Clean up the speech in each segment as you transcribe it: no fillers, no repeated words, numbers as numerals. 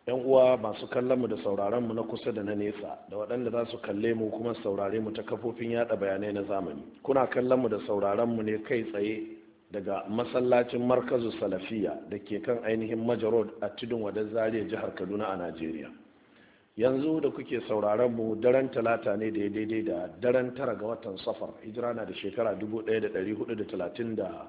'yan uwa masu kallon mu da sauraron mu na kusa da na nesa da waɗanda za su kalle mu kuma saurare mu ta kafofin yada bayanai na zamani. Kuna kallon mu da sauraron mu ne kai tsaye daga masallacin markazu salafiya da ke kan ainihin majarod a tudun wadar Zaria jihar Kaduna a Najeriya. Yanzu da kuke sauraron mu daren talata ne da ya daidai da daren 9 ga watan safar, hijira na da shekara 1433,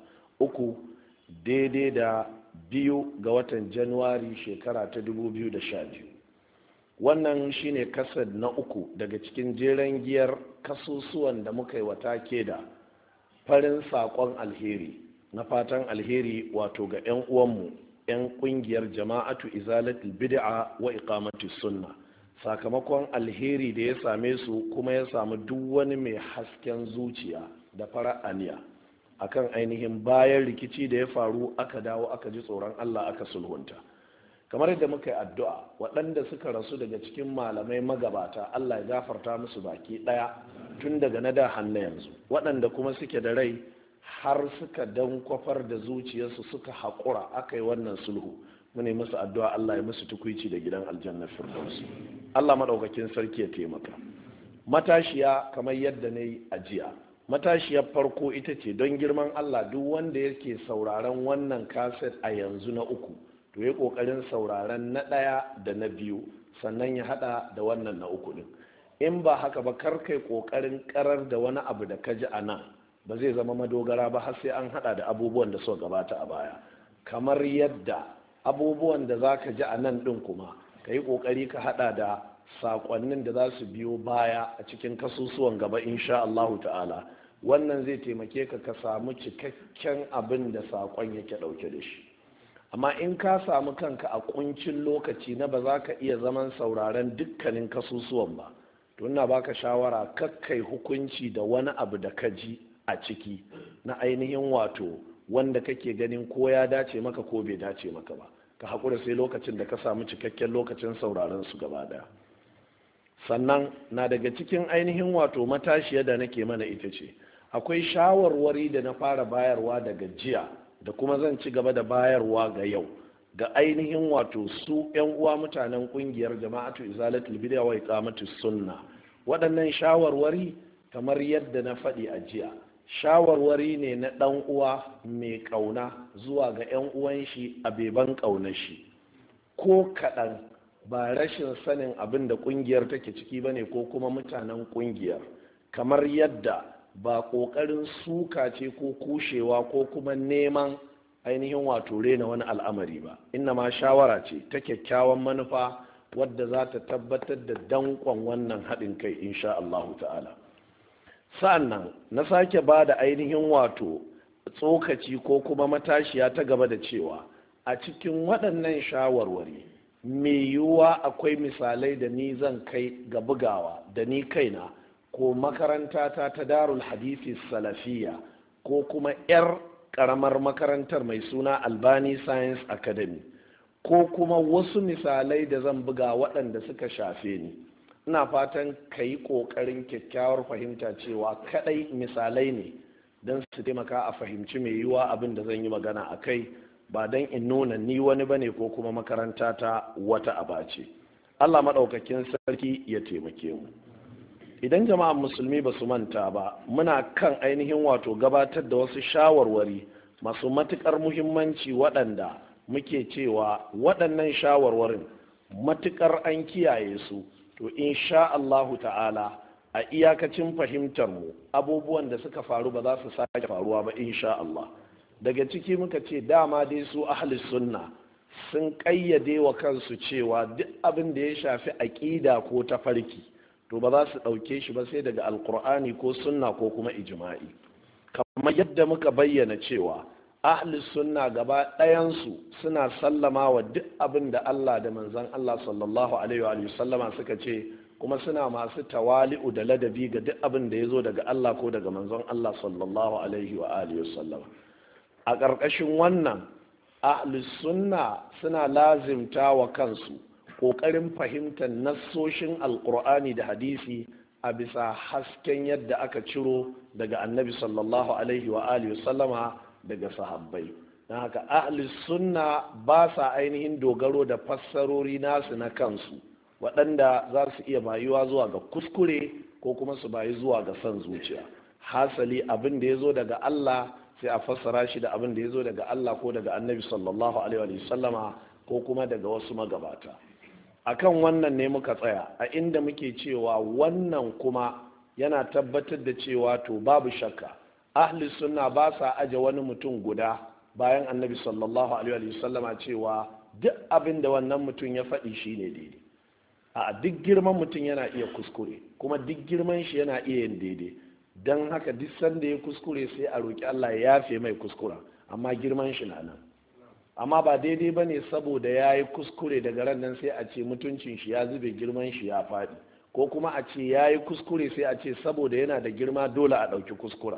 daidai da 2 ga watan januwari shekara ta 2012. Wannan shine kasad na 3 daga cikin jeren giyar kasusuwan da muka yi wata ke da farin saƙon alheri, na fatan alheri wato ga 'yan uwanmu 'yan ƙungiyar jama'atu izalatul bid'a wa iqamati sunna, sakamakon alheri da ya same su kuma ya samu duk wani mai hasken zuciya da fara'aniya akan ainihin bayan rikici da ya faru aka dawo aka ji tsoron Allah aka sulhunta. Kamar yadda muka yi addu'a waɗanda suka rasu daga cikin malamai magabata Allah ya gafarta musu baki ɗaya tun daga na da hannu yanzu, waɗanda kuma suke da rai har suka dan kwafar da zuciyarsu suka haƙura aka yi wannan sulhu, mune musu addu'a Allah ya musu tukuici da gidan aljannar firdaus. Allah maɗaukakin sarki ya taimaka. Matashiya kamar yadda na yi a jiya, matashiyar farko ita ce don girman Allah duk wanda yake sauraron wannan kaset a yanzu na 3 to ya kokarin sauraron na 1 da na 2 sannan ya hada da wannan na 3 din. In ba haka ba kar kai kokarin karar da wani abu da ka ji a nan ba zai zama madogara ba har sai an hada da abubuwan da suka gabata a baya, kamar yadda abubuwan da za ka ji a nan din kuma ka yi kokari ka hada da sakonnin da za su biyo baya a cikin kasusuwan gaba insha Allahu ta'ala. Wannan zai taimake ka samu cikakken abin da sakon yake dauke da shi. Amma in ka samu kanka a kuncin lokaci na ba za ka iya zaman sauraren dukkanin kasusuwan ba, to ina baka shawara kakkai hukunci da wani abu da ka ji a ciki na ainihin wato wanda kake ganin ko ya dace maka ko bai dace maka ba, ka haƙura sai lokacin da ka samu cikakken lokacin sauraron su gaba daya. Sannan na daga cikin ainihin wato matashiya da nake mana ita ce akwai shawarwari da na fara bayarwa daga jiya da kuma zan ci gaba da bayarwa ga yau ga ainihin wato su 'yan uwa mutanen kungiyar jama'atu izalatul bid'a wa iqamatus sunna. Waɗannan shawarwari kamar yadda na faɗi a jiya, shawarwari ne na ɗan uwa mai ƙauna zuwa ga 'yan uwan shi a beban ƙaunar shi, ko kaɗan ba rashin sanin abin da kungiyar take ciki bane ko kuma mutanen kungiyar, kamar yadda ba kokarin suka ce ko kushewa ko kuma neman ainihin wato rena wani al'amari ba, inna ma shawara ce ta kyakkyawan manufa wadda za ta tabbatar da dankon wannan haɗin kai insha Allahu ta'ala. Sa'annan na sake ba da ainihin wato tsokaci ko kuma matashiya ta gaba da cewa a cikin waɗannan shawarwari mai yiwuwa akwai misalai da ni zan kai ga bugawa da ni kaina ko makaranta ta darul hadisi salafiya ko kuma 'yar karamar makarantar mai suna Albani Science Academy, ko kuma wasu misalai da zan buga waɗanda suka shafe ni. Ina fatan ka yi ƙoƙarin kyakkyawar fahimta cewa kaɗai misalai ne don su taimaka a fahimci mai yiwuwa abin da zan yi magana a kai, ba don in nuna ni wani bane ko kuma makaranta ta wata aba ce. Allah maɗaukakin sarki ya taimake mu. Idan jama'an musulmi ba su manta ba, muna kan ainihin wato gabatar da wasu shawarwari masu matuƙar muhimmanci waɗanda muke cewa waɗannan shawarwarin matuƙar an kiyaye su to insha Allahu ta'ala a iyakacin fahimtar mu abubuwan da suka faru ba za su sake faruwa ba insha Allah. Daga ciki muka ce dama dai su ahli sunna sun kayyade wa kansu cewa duk abin da ya shafi aƙida ko tafarki to ba za su ɗauke shi ba sai daga alkur'ani ko sunna ko kuma ijma'i. Kamar yadda muka bayyana cewa ahli sunna gaba ɗayansu suna sallama wa duk abin da Allah da manzon Allah sallallahu alaihi wa sallama suka ce, kuma suna masu tawali'u da ladabi ga duk abin da ya zo daga Allah ko daga manzon Allah sallallahu alaihi wa sallama. A ƙarƙashin wannan ahlus sunna suna lazimta wa kansu ƙoƙarin fahimtar nassoshin alƙur'ani da hadisi a bisa hasken yadda aka ciro daga annabi sallallahu alaihi wa sallama daga sahabbai. don haka ahli sunna ba sa ainihin dogaro da fassarori nasu na kansu waɗanda za su iya bayuwa zuwa ga kuskure ko kuma su bayi zuwa ga son zuciya. Hasali abin da ya zo daga Allah sai a fassara shi da abin da ya zo daga Allah ko daga annabi sallallahu alaihi wasallama ko kuma daga wasu magabata. Akan wannan ne muka tsaya a inda muke cewa wannan kuma yana tabbatar da cewa to babu shakka ahli sunna ba sa aje wani mutum guda bayan annabi sallallahu alaihi wasallama cewa duk abin da wannan mutum ya faɗi shi ne daidai. A duk girman mutum yana iya kuskure kuma duk girman shi yana iya yin daidai, don haka duk sanda ya kuskure sai a roƙi Allah ya yafe mai kuskura, amma girman shi na nan. Amma ba daidai ba ne saboda ya yi kuskure daga ran nan sai a ce mutuncin shi ya zube, girman shi ya faɗi, ko kuma a ce ya yi kuskure sai a ce saboda yana da girma dole a ɗauki kuskura.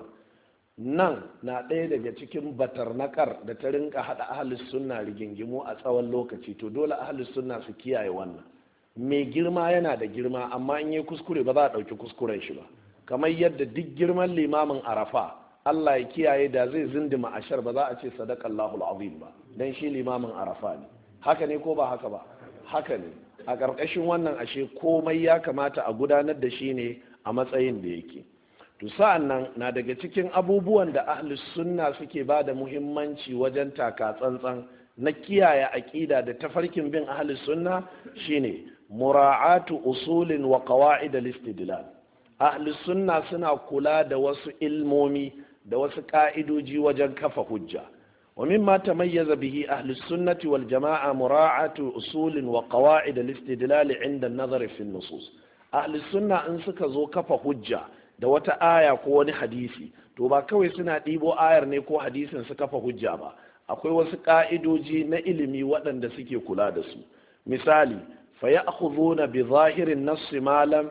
Nan na ɗaya daga cikin batarnakar da ta rinka haɗa ahlus sunna rigingimu a tsawon lokaci, to dole ahlus sunna su kiyaye wannan. Mai girma yana da girma, amma in yi kuskure ba za a ɗauki kuskuren shi ba. Kamar yadda duk girman limamin Arafa Allah ya kiyaye da zai zindima ashar ba za a ce sadaqallahul azim ba, dan shi limamin Arafa ne. Haka ne ko ba haka ba? Haka ne. A ƙarƙashin wannan ashe komai ya kamata a gudanar da shi ne a matsayin da yake. To sa'an nan na daga cikin abubuwan da ahlus sunna suke ba da muhimmanci wajen taka tsantsan na kiyaye aƙida da tafarkin bin ahlus sunna shine mura'atu usulin wa qawa'id al-istidlal. Ahlus sunna suna kula da wasu ilmomi da wasu ka'idoji wajen kafa hujja. Wa mimma tamayyaza bihi ahlus sunnati wal jama'a mura'atu usulin wa qawa'id al-istidlal 'inda an-nazar fi an-nusus. Ahlus sunna in suka zo kafa hujja da wata aya ko wani hadisi, to ba kawai suna ɗibo ayar ne ko hadisin su kafa hujja ba, akwai wasu ka'idoji na ilimi waɗanda suke kula da su. Misali, fa ya'khudhuna bi zahirin nass ma lam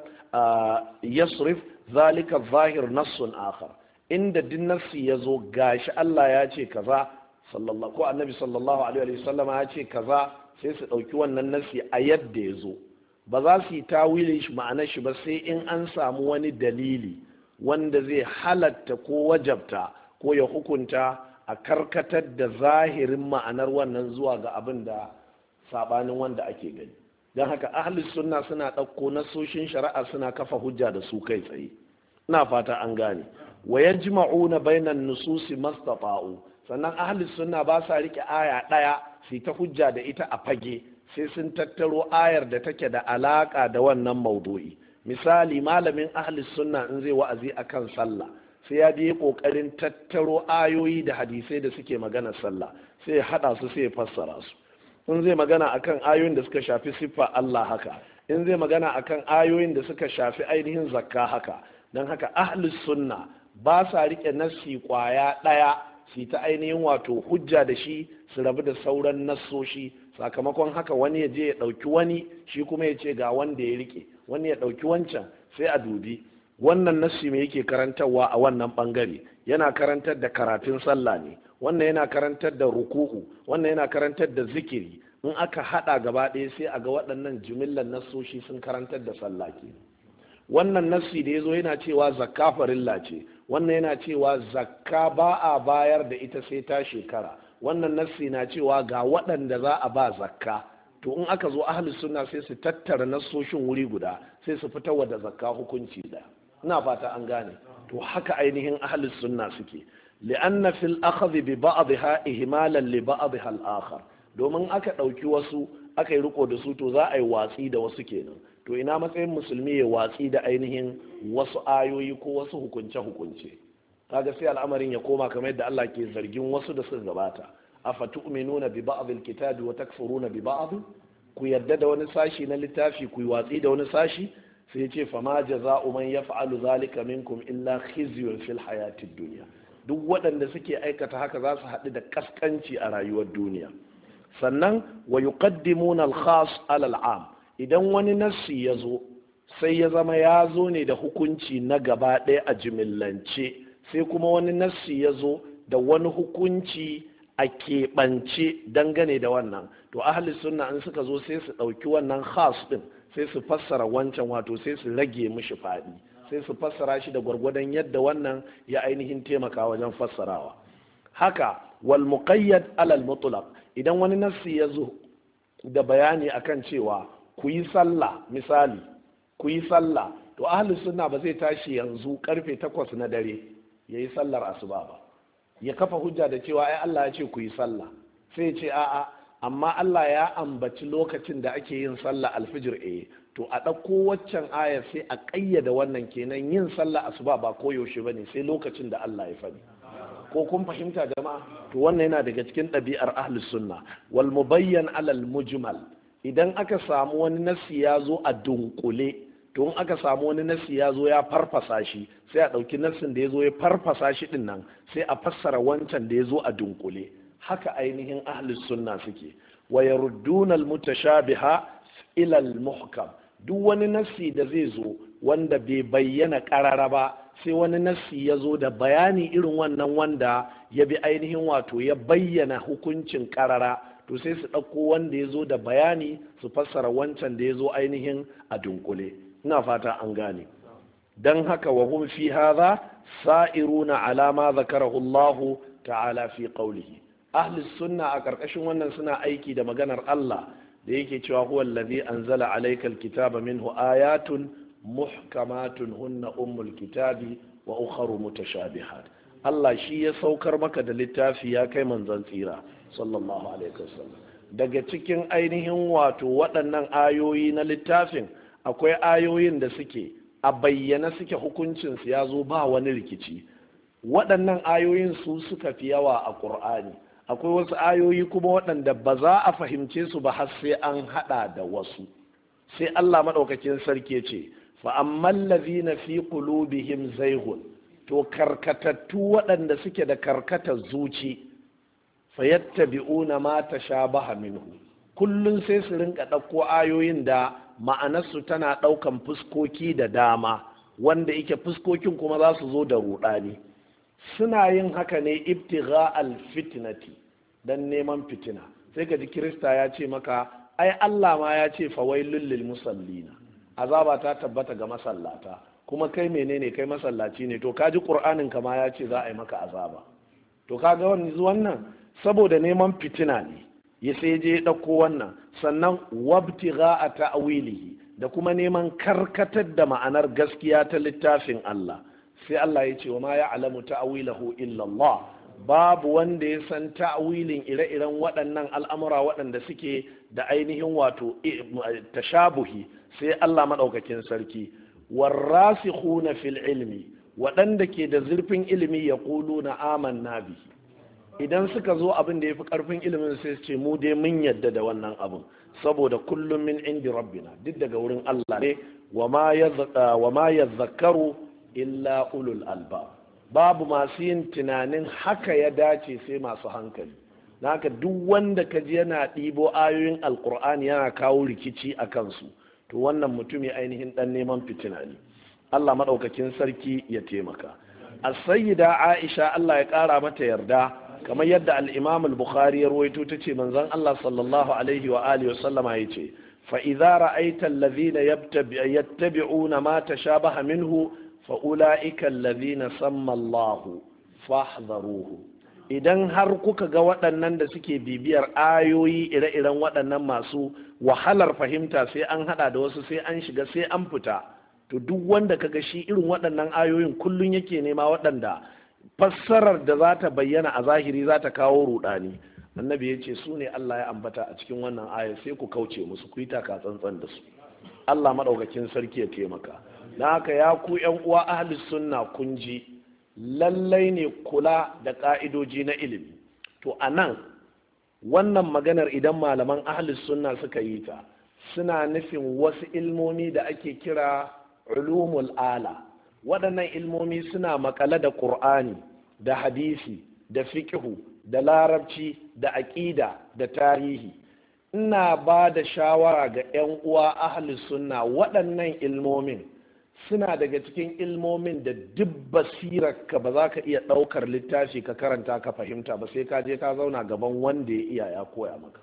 yasrif zalika zahir nassun akhar. Inda din nassi yazo gashi Allah ya ce kaza sallallahu ko annabi sallallahu alaihi wasallam ya ce kaza, sai su dauki wannan nassi a yadda yazo, ba za su yi tawilin shi ma'anar shi ba sai in an samu wani dalili wanda zai halatta ko wajabta ko ya hukunta a karkatar da zahirin ma'anar wannan zuwa ga abin da sabanin wanda ake gani. Don haka ahlus sunna suna ɗauko nasoshin shari'a suna kafa hujja da su kai tsaye. Ina fata an gane. Wa yajma'una bainan nususi mastata'u. Sannan ahlus sunna ba sa rike aya ɗaya su ta hujja da ita a fage, sai sun tattaro ayar da take da alaka da wannan maudu'i. Misali, malamin ahlus sunna in zai wa'azi akan sallah sai ya je kokarin tattaro ayoyi da hadisai da suke magana sallah, sai ya hada su sai ya fassara su. In zai magana akan ayoyin da suka shafi siffa Allah haka, in zai magana akan ayoyin da suka shafi ainihin zakka haka. Don haka ahlus sunna ba sa rike nassi kwaya ɗaya su ta ainihin wato hujja da shi su rabu da sauran nassoshi. Sakamakon haka wani ya je ya ɗauki wani, shi kuma ya ce ga wanda ya rike, wani ya ɗauki wancan, sai a dubi wannan nassi me yake karantarwa a wannan ɓangare. Yana karantar da karatun sallah ne, wannan yana karantar da ruku'u, wannan yana karantar da zikiri. In aka hada gaba ɗaya sai a ga waɗannan jimillan nassoshi sun karantar da sallah ke. Wannan nassi da ya zo yana cewa zakka farilla ce, wannan yana cewa zakka ba a bayar da ita sai ta shekara, wannan nassi na cewa ga waɗanda za a ba zakka. To in aka zo ahlus sunna sai su tattara nassoshin wuri guda, sai su fitar da zakka hukunci ɗaya. Ina fata an gane. To haka ainihin ahlus sunna suke. لأن في الأخذ ببعضها إهمالا لبعضها الآخر. domin aka ɗauki wasu aka yi riko da su, to za a yi watsi da wasu kenan. To ina matsayin musulmi ya watsi da ainihin wasu ayoyi ko wasu hukunce-hukunce? Kaga sai al'amarin ya koma kamar yadda Allah ke zargin wasu da suka gabata. Afatu'minuna bi ba'd al-kitabi wa takfuruna bi ba'd? Ku yadda da wani sashi na littafi ku yi watsi da wani sashi? Sai ya ce fama jaza'u man yaf'alu zalika minkum illa khizyun fil hayatid dunya. Duk waɗanda suke aikata haka za su haɗu da kaskanci a rayuwar duniya. Sannan wa yuqaddimuna al-khas ala al-am. Idan wani nassi ya zo sai ya zama ya zo ne da hukunci na gaba ɗaya a jimillance, sai kuma wani nassi ya zo da wani hukunci a keɓance dangane da wannan, to ahli sunna in suka zo sai su ɗauki wannan khas ɗin sai su fassara wancan, wato sai su rage mishi faɗi, sai su fassara shi da gwargwadon yadda wannan ya ainihin taimaka wajen fassarawa. Haka wal muqayyad ala al mutlaq idan wani nassi ya zo da bayani akan cewa ku yi sallah misali ku yi sallah, to ahlus sunna ba zai tashi yanzu karfe 8 na dare yayi sallar asuba ba ya kafa hujja da cewa ai Allah ya ce ku yi sallah, sai ya ce a'a amma Allah ya ambaci lokacin da ake yin sallah alfijir, to a ɗauko waccan ayar sai a ƙayyada wannan kenan yin sallah asuba ba koyaushe bane sai lokacin da Allah ya faɗi. Ko kun fahimta jama'a? To wannan yana daga cikin ɗabi'ar ahlus sunna. Wal mubayyan alal mujmal, idan aka samu wani nasi ya zo a dunkule, to in aka samu wani nasi ya zo ya farfasa shi, sai a ɗauki nassin da ya zo ya farfasa shi ɗin nan sai a fassara wancan da ya zo a dunkule. Haka ainihin ahlus sunna suke. Wa yarudduna al-mutashabiha ila al-muhkam, duk wani nasi da zai zo wanda bai bayyana ƙarara ba, sai wani nassi ya zo da bayani irin wannan wanda ya bi ainihin wato ya bayyana hukuncin karara, to sai su ɗauko wanda ya zo da bayani su fassara wancan da ya zo ainihin a dunkule. Ina fata an gane. don haka wa hum fi hadha sa'iruna ala ma zakarahu Allah ta'ala fi qawlihi. ahli sunna a karkashin wannan suna aiki da maganar Allah da yake cewa huwa allazi anzala alayka alkitaba minhu ayatun muhkamatun hunna ummul kitabi wa ukharu mutashabihat. Allah shi ya saukar maka da littafi ya kai manzon tsira sallallahu alaihi wasallam. Daga cikin ainihin wato waɗannan ayoyi na littafin akwai ayoyin da suke a bayyana suke hukuncinsu ya zo ba wani rikici. Waɗannan ayoyin su suka fi yawa a ƙur'ani. Akwai wasu ayoyi kuma waɗanda ba za a fahimce su ba har sai an haɗa da wasu. Sai Allah maɗaukakin sarki ce fa'amman lazina fi qulubihim zayghun, to karkatattu waɗanda suke da karkatar zuci fayattabi'una ma tashabaha minhu, kullun sai su rinka ɗauko ayoyin da ma'anarsu tana ɗaukan fuskoki da dama, wanda yake fuskokin kuma za su zo da ruɗani. Suna yin haka ne ibtigha al-fitnati, dan neman fitina. Sai ka ji Kirista ya ce maka ai Allah ma ya ce fawailul lil musallina, azaba ta tabbata ga masallata, kuma kai menene, kai masallaci ne, to kaji Qur'anin ka ma ya ce za a yi maka azaba. To kaga wannan saboda neman fitina ne ya sai je ya ɗauko wannan, sannan wabtigha a ta'wilihi, da kuma neman karkatar da ma'anar gaskiya ta littafin Allah. Sai Allah ya ce wa ma ya'lamu ta'wilahu illa Allah, babu wanda ya san ta'wilin ire-iren waɗannan al'amura waɗanda suke da ainihin wato tashabuhi sai Allah maɗaukakin sarki. Warrasikhuna fil ilmi, waɗanda ke da zurfin ilimi yaquluna amanna bihi, idan suka zo abin da ya fi ƙarfin ilimin sai su ce mu dai mun yadda da wannan abin, saboda kullum min indi rabbina, duk daga wurin Allah ne. wa ma yadhakkaru illa ulul albab, babu masu yin tunanin haka ya dace sai masu hankali. Haka duk wanda ka ji yana ɗibo ayoyin alkur'ani yana kawo rikici a kansu, to wannan mutumi ainihin ɗan neman fitina ne. Allah maɗaukakin sarki ya taimaka. As-sayyida Aisha Allah ya ƙara mata yarda, kamar yadda al-Imam al-Bukhari ya rawaito, tace manzon Allah sallallahu alaihi wa alihi wa sallama yace fa idza ra'aita alladhina yattabi'una ma tashabaha minhu fa ulaika alladhina samma Allahu fahdharuhu. Idan har kuka ga waɗannan da suke bibiyar ayoyi ire-iren waɗannan masu wahalar fahimta, sai an hada da wasu, sai an shiga sai an fita, to duk wanda kaga shi irin waɗannan ayoyin kullun yake nema waɗanda fassarar da za ta bayyana a zahiri za ta kawo rudani, annabi ya ce su ne Allah ya ambata a cikin wannan aya, sai ku kauce musu, ku yi taka tsantsan da su. Allah maɗaukakin sarki ya taimaka. Na haka ya ku yan uwa ahli sunna, kun ji lallai ne kula da ka'idoji na ilimi. To a nan wannan maganar idan malaman ahli sunna suka yi ta, suna nufin wasu ilmomi da ake kira ulumul ala. Waɗannan ilmomi suna makale da ƙur'ani da hadisi da fiqhu da larabci da aƙida da tarihi. Ina ba da shawara ga 'yan uwa ahli sunna, waɗannan ilmomin suna daga cikin ilmomin da duk basirarka ba za ka iya ɗaukar littafi ka karanta ka fahimta ba, sai ka je ka zauna gaban wanda ya iya ya koya maka.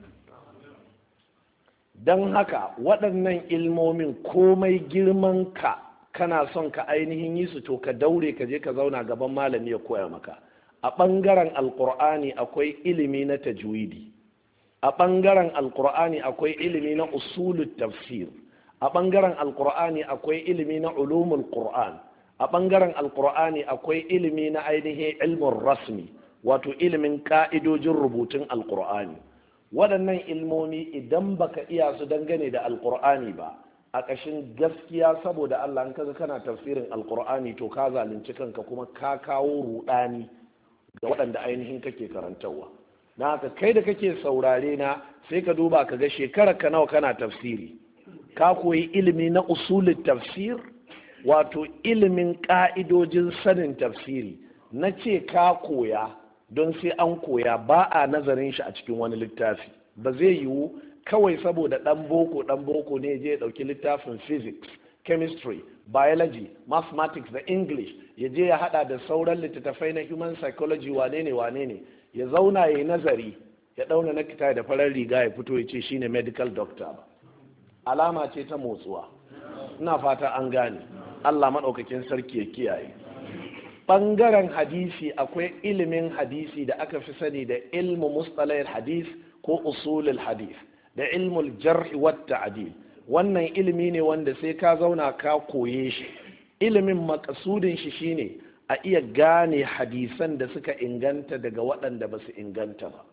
Don haka waɗannan ilmomin komai girman ka kana son ka ainihin yi su, to ka daure ka je ka zauna gaban malami ya koya maka. a ɓangaren alƙur'ani akwai ilimi na tajwidi, a ɓangaren alƙur'ani akwai ilimi na usulul tafsir, a ɓangaren alƙur'ani akwai ilimi na ulumul qur'an, a ɓangaren alƙur'ani akwai ilimi na ainihin ilmin rasmi, wato ilimin ka'idojin rubutun alƙur'ani. waɗannan ilmomi idan baka iya su dangane da alƙur'ani ba, a ƙashin gaskiya saboda Allah in kaga kana tafsirin alƙur'ani to ka zalunci kanka kuma ka kawo ruɗani ga waɗanda ainihin kake karantarwa. na haka kai da kake saurare na sai ka duba ka ga shekarar ka nawa kana tafsiri, ka koyi ilimi na usulul tafsir, wato ilimin ƙa'idojin sanin tafsiri. na ce ka koya don sai an koya, ba a nazarin shi a cikin wani littafi. ba zai yiwu kawai saboda ɗan boko ne je ya ɗauki littafin physics, chemistry, biology, mathematics da english ya je ya hada da sauran littattafai na human psychology wane ne ya zauna ya yi nazari ya dauna na kita da farar riga ya fito ya ce shine medical doctor ba. alama ce ta motsuwa. ina fata an gane. Allah maɗaukakin sarki ya kiyaye. ɓangaren hadisi akwai ilimin hadisi da aka fi sani da ilmu mustalahil hadis ko usulul hadis da ilmul jarh wa ta'dil. wannan ilimi ne wanda sai ka zauna ka koye shi. ilimin makasudin shi shine a iya gane hadisan da suka inganta daga waɗanda ba su inganta ba.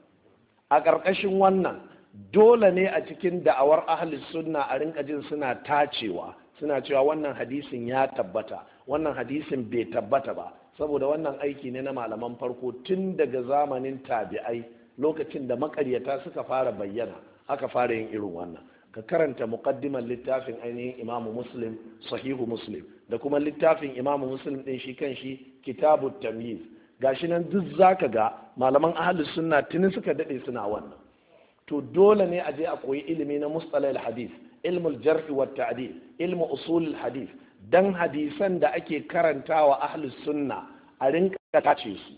a ƙarƙashin wannan dole ne a cikin da'awar ahlus sunna a rinka jin suna tacewa, suna cewa wannan hadisin ya tabbata, wannan hadisin bai tabbata ba, saboda wannan aiki ne na malaman farko tun daga zamanin tabi'ai, lokacin da makaryata suka fara bayyana aka fara yin irin wannan. ka karanta muqaddimar littafin ainihin imamu muslim, sahihu muslim, da kuma littafin imamu muslim din shi kan shi kitabut tamyiz. gashi nan duk zaka ga malaman ahlus sunna tuni suka dade suna wannan. to dole ne a je a koyi ilimi na mustalah al-hadith, ilmul jarh wa ta'dil, ilmu usul al-hadith, dan hadisan da ake karantawa ahlus sunna a rinka tace su.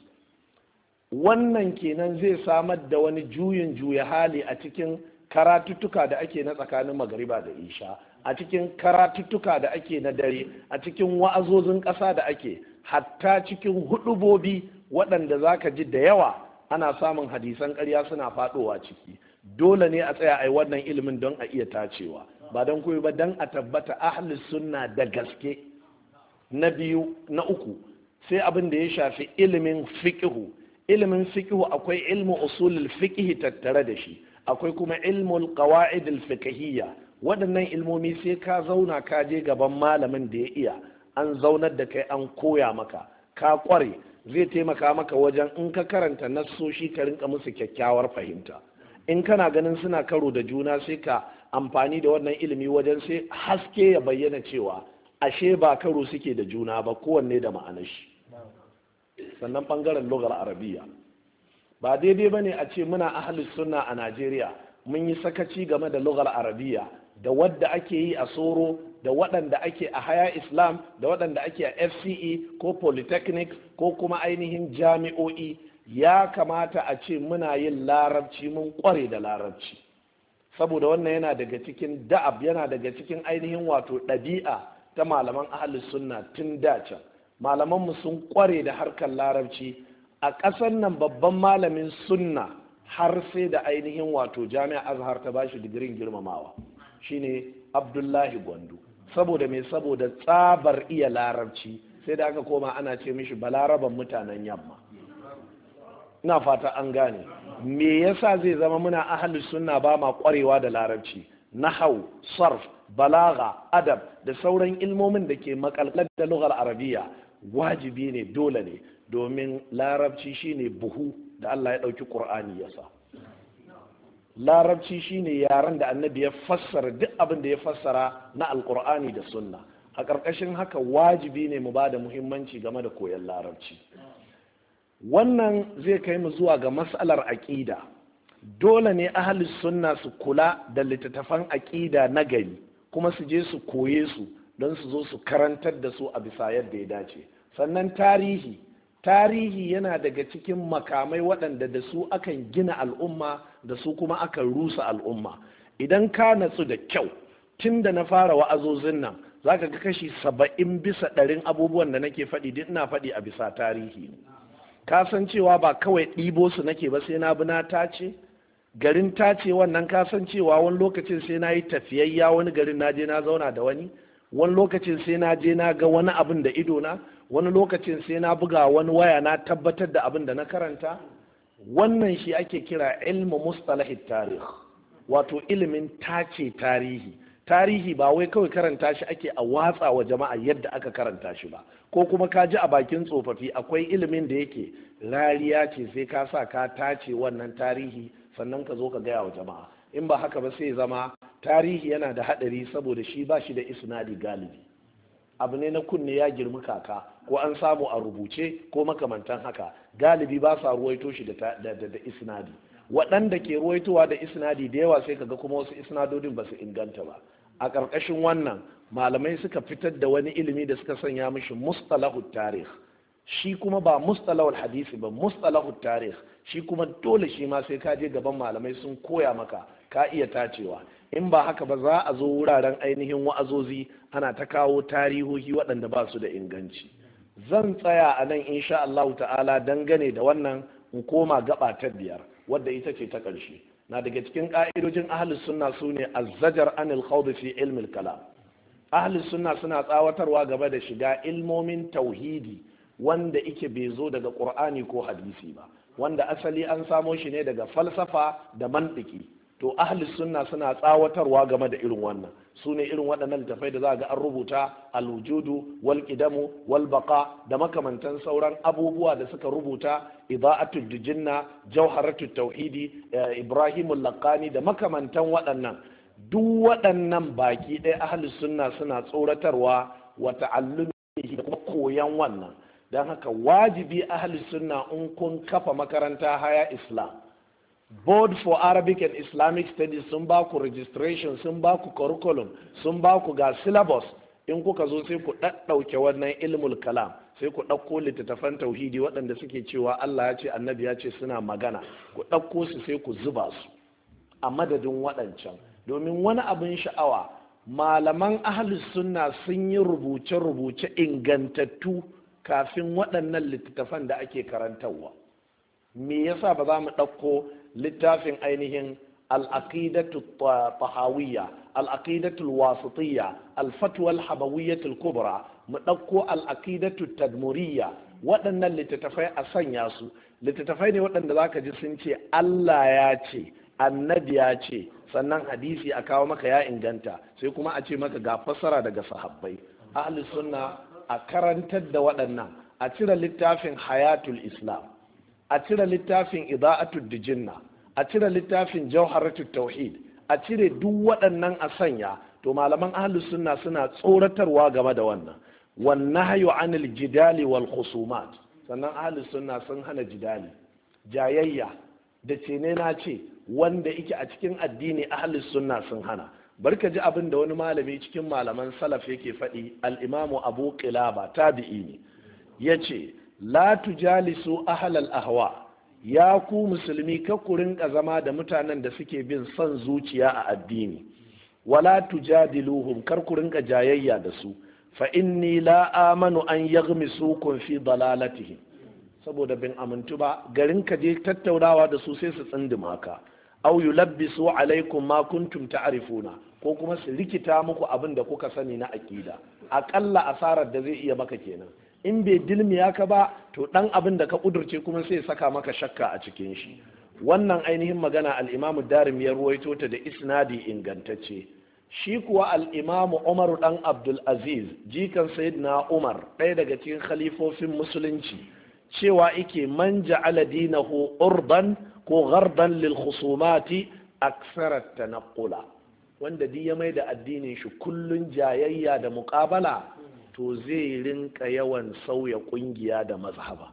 wannan kenan zai samar da wani juya hali a cikin karatuttuka da ake na tsakanin magariba da isha, a cikin karatuttuka da ake na dare, a cikin wa'azozin ƙasa da ake, hatta cikin hudubobi waɗanda za ka ji da yawa ana samun hadisan ƙarya suna faɗowa ciki. dole ne a tsaya a yi wannan ilimin don a iya tacewa, ba don koyi ba don a tabbata ahlus sunna da gaske. na biyu na uku sai abin da ya shafi ilimin fiqhu. ilimin fiqhu akwai ilmu usulul fiqhi tattare da shi, akwai kuma ilmul qawaid al-fiqhiyya. waɗannan ilmomi sai ka zauna ka je gaban malamin da ya iya, an zaunar da kai an koya maka, ka kware, zai taimaka maka wajen in ka karanta nassoshi ka rinka musu kyakkyawar fahimta. in kana ganin suna karo da juna sai ka amfani da wannan ilimi wajen sai haske ya bayyana cewa ashe ba karo suke da juna ba, kowanne da ma'anar shi. sannan bangaren lugar arabiya, ba daidai ba ne a ce muna ahlus sunna a Najeriya mun yi sakaci game da lugar arabiya, da wadda ake yi a soro, da waɗanda ake a haya islam, da waɗanda ake a fce ko polytechnic ko kuma ainihin jami'o'i. ya kamata a ce muna yin larabci, mun kware da larabci, saboda wannan yana daga cikin da'ab, yana daga cikin ainihin wato ɗabi'a ta malaman ahlus sunna tun dace. malamanmu sun kware da harkar larabci. a ƙasar nan babban malamin sunna har sai da ainihin wato jami'a azhar ta bashi digirin girmamawa shine Abdullahi Gwandu. saboda me? saboda tsabar iya larabci sai da aka koma ana ce mishi balaraban mutanen yamma. ina fata an gane me yasa zai zama muna ahlus sunna ba ma kwarewa da larabci. nahau, sarf, balaga, adab da sauran ilmomin da ke makalkal da lugar arabiya wajibi ne, dole ne, domin larabci shine buhu da Allah ya ɗauki ƙur'ani ya sa. larabci shine yaren da annabi ya fassara duk abin da ya fassara na alƙur'ani da sunna. a ƙarƙashin haka wajibi ne mu ba da muhimmanci game da koyon larabci. wannan zai kai mu zuwa ga mas'alar aƙida. dole ne ahlus sunna su kula da littattafan aƙida na gari, kuma su je su koye su don su zo su karantar da su a bisa yadda ya dace. sannan tarihi yana daga cikin makamai waɗanda da su akan gina al'umma, da su kuma akan rusa al'umma. idan ka natsu da kyau tun da na fara wa'azozin nan za ka ga kashi 70% abubuwan da nake faɗi duk ina faɗi a bisa tarihi ne. ka san cewa ba kawai ɗibo su nake ba sai na bi na tace. Garin tace wannan ka san cewa wani lokacin sai na yi tafiyayya wani garin na je na zauna da wani lokacin sai na je na ga wani abin da ido na, wani lokacin sai na buga wani waya na tabbatar da abin da na karanta. Wannan shi ake kira ilmu mustalahi tarih, wato ilimin tace tarihi. Tarihi ba wai kawai karanta shi ake a watsa wa jama'a yadda aka karanta shi ba, ko kuma ka ji a bakin tsofaffi. Akwai ilimin da yake rariya ce sai ka sa ka tace wannan tarihi sannan ka zo ka gaya wa jama'a. In ba haka ba sai zama tarihi yana da hadari saboda shi ba shi da isnadi galibi, abu ne na kunne ya girmi kaka, ko an samu a rubuce ko makamantan haka. Galibi ba sa ruwaito shi da isnadi. Waɗanda ke ruwaitowa da isnadi da yawa sai kaga kuma wasu isnadodin ba su inganta ba. A ƙarƙashin wannan malamai suka fitar da wani ilimi da suka sanya mishi mustalahut tarih. Shi kuma ba mustalahul hadisi ba, mustalahut tarih shi kuma dole shi ma sai ka je gaban malamai sun koya maka ka iya tacewa. In ba haka ba za a zo wuraren ainihin wa'azozi ana ta kawo tarihohi waɗanda ba su da inganci. Zan tsaya a nan insha Allah ta'ala dangane da wannan, in koma gaba ta biyar wadda ita ce ta ƙarshe. Na daga cikin ƙa'idojin ahlus sunna su ne azzajar anil khawd fi ilmil kalam. Ahlus sunna suna tsawatarwa game da shiga ilmomin tauhidi wanda ike bai zo daga Qur'ani ko hadisi ba, wanda asali an samo shi ne daga falsafa da mantiki. To ahlus sunna suna tsawatarwa game da irin wannan. Su ne irin waɗannan littafai da za ga an rubuta al-wujudu wal qidamu wal baqa da makamantan sauran abubuwa da suka rubuta, ida'atul dijinna, jawharatul tauhidi, ibrahimul laqani da makamantan waɗannan. Duk waɗannan baki ɗaya ahlus sunna suna tsoratarwa wa ta'allumihi da kuma koyan wannan. Dan haka wajibi ahlus sunna in kun kafa makaranta Haya Islam, Board for Arabic and Islamic Studies sun ba ku registration, sun ba ku curriculum, sun ba ku ga syllabus. In kuka zo sai ku ɗaɗɗauke wannan ilmul kalam, sai ku ɗauko littattafan tauhidi waɗanda suke cewa Allah ya ce annabi ya ce suna magana, ku ɗauko su sai ku zuba su a madadin waɗancan. Domin wani abin sha'awa, malaman ahlus sunna sun yi rubuce-rubuce ingantattu kafin waɗannan littattafan da ake karantarwa. Me yasa ba za mu ɗauko littafin ainihin al-aqidatu tahawiyya, al-aqidatu al-wasitiyya, al-fatwa al-habawiyya al-kubra, mu ɗauko al-aqidatu tadmuriyya? Waɗannan littattafai a sanya su littattafai ne waɗanda zaka ji sun ce Allah ya ce, annabi ya ce, sannan hadisi a kawo maka ya inganta, sai kuma a ce maka ga fassara daga sahabbai. Ahlus sunna a karantar da waɗannan, a cire littafin hayatul islam, a cire littafin ida'atul dijinna, a cire littafin jawharatul tauhid, a cire duk waɗannan a sanya. To malaman ahlus sunna suna tsoratarwa game da wannan. Wan nahyu anil jidali wal khusumat, sannan ahlus sunna sun hana jidali, jayayya da ce ne na ce, wanda yake a cikin addini ahlus sunna sun hana. Barka ji abin da wani malami cikin malaman salaf yake faɗi, al-imamu Abu Qilaba tabi'i ne, yace la tujalisu ahlal ahwa, ya ku musulmi ka ku rinka zama da mutanen da suke bin son zuciya a addini. Wala tujadiluhum, kar ku rinka jayayya da su, fa inni la amanu an yaghmisukum fi dalalatihim, saboda bin amintu ba garin ka je tattaunawa da su sai su tsindima ka. Aw yulabbisu alaikum ma kuntum ta'rifuna, ko kuma su rikita muku abin da kuka sani na aqida. Aƙalla asarar da zai iya maka kenan. In bai dilmiya ka ba, to dan abin da ka kudurce kuma sai saka maka shakka a cikin shi. Wannan ainihin magana al-Imam Darim ya ruwaito ta da isnadi ingantacce. Shi kuwa al-Imam Umar dan Abdul Aziz, jikan Sayyidina Umar, ɗaya daga cikin khalifofin musulunci, cewa yake man ja'ala dinahu urdan ko ghardan lil khusumati aksara tanqula, wanda duk ya mai da addinin shi kullun jayayya da muqabala, to zai rinka yawan sauya kungiya da mazhaba.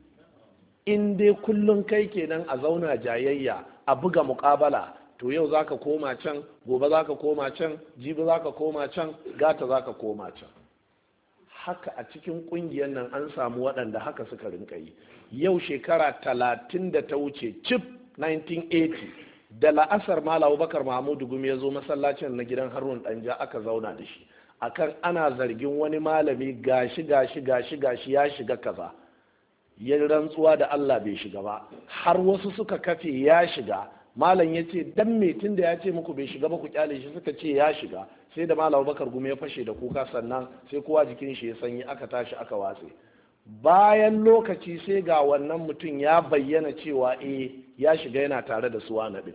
In dai kullun kai kenan a zauna jayayya a buga muqabala, to yau zaka koma can, gobe zaka koma can, jibi zaka koma can, gata zaka koma can. Haka a cikin kungiyar nan an samu waɗanda haka suka rinka yi. Yau shekara 30 da ta wuce cif 1980, da la'asar Malam Abubakar Mahmudu Gumi ya zo masallacin na gidan Harun Danja aka zauna da shi akan ana zargin wani malami gashi ya shiga kaza. ya rantsuwa da Allah bai shiga ba, har wasu suka kafe ya shiga. Malam ya ce dan me tunda ya ce muku bai shiga ba ku kyale shi, suka ce ya shiga. Sai da Malam Bakar Gumi ya fashe da kuka, sannan sai kowa jikin shi ya sanyi, aka tashi aka watse. Bayan lokaci sai ga wannan mutum ya bayyana cewa ya shiga yana tare da su wani din.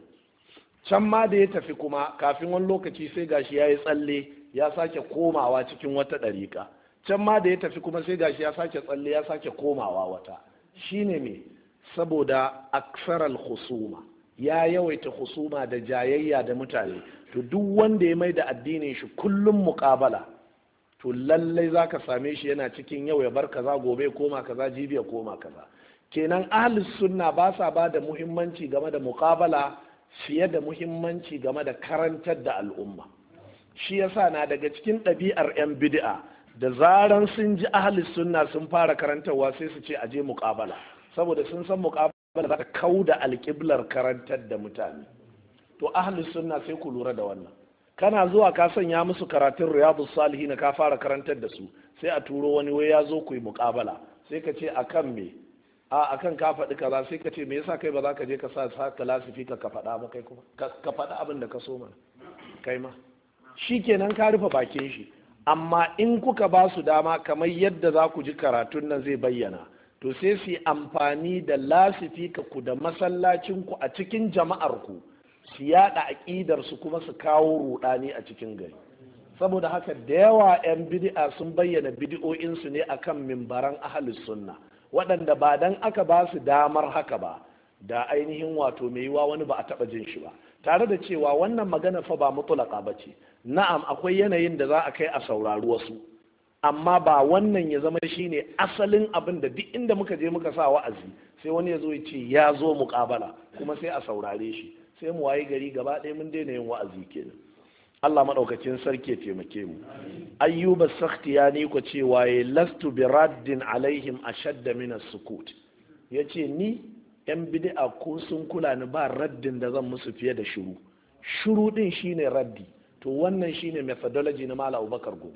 Can ma da ya tafi kuma kafin wani lokaci sai gashi ya yi tsalle ya sake komawa cikin wata ɗariƙa. Can ma da ya tafi kuma sai gashi ya sake tsalle ya sake komawa wata. Shine me? Saboda aksaral husuma, ya yawaita husuma da jayayya da mutane. To duk wanda ya mai da addinin shi kullum muƙabala, to lallai za ka same shi yana cikin yau ya bar kaza, gobe ya koma kaza, jibi ya koma kaza. Kenan ahlus sunna ba sa ba da muhimmanci game da muƙabala fiye da muhimmanci game da karantar da al'umma. Shi yasa na daga cikin ɗabi'ar 'yan bid'a, da zaran sun ji ahlus sunna sun fara karantarwa sai su ce aje muƙabala, saboda sun san muƙabala za ta kauda alƙiblar karantar da mutane. To ahlus sunna sai ku lura da wannan. Kana zuwa ka sanya musu karatun riyadus salihin ka fara karantar da su, sai a turo wani wai ya zo ku yi muƙabala, sai ka ce akan me? Akan ka faɗi kaza, sai ka ce me yasa kai ba za ka je ka sa kalasifi ka faɗa ba, kai kuma ka faɗa abin da ka so mana kai ma. Shikenan ka rufe bakin shi. Amma in kuka ba su dama, kamar yadda za ku ji karatun nan zai bayyana, to sai su yi amfani da lasifika ku da masallacinku a cikin jama'ar ku, su yada aƙidar su kuma su kawo rudani a cikin gari. Saboda haka da yawa 'yan bid'a sun bayyana bid'o'insu ne akan mimbaran ahlus sunna, waɗanda ba dan aka ba su damar haka ba, da ainihin wato mai yiwa wani ba a taɓa jin shi ba. Tare da cewa wannan magana fa ba mutulaka ba ce. Na'am, akwai yanayin da za a kai a saurari wasu, amma ba wannan ya zama shine asalin abin da duk inda muka je muka sa wa'azi sai wani ya zo ya ce ya zo muƙabala kuma sai a saurare shi, sai mu wayi gari gaba ɗaya mun daina yin wa'azi kenan. Allah maɗaukacin sarki ya taimake mu. Ayyuba Sakhtiyani ko cewa ya lastu bi raddin alaihim ashadda min as-sukut. Yace ni yan bid'a ko sun kula ni ba raddin da zan musu fiye da shiru. Shiru din shine raddi. To wannan shine methodology na Malam Abubakar Gumi.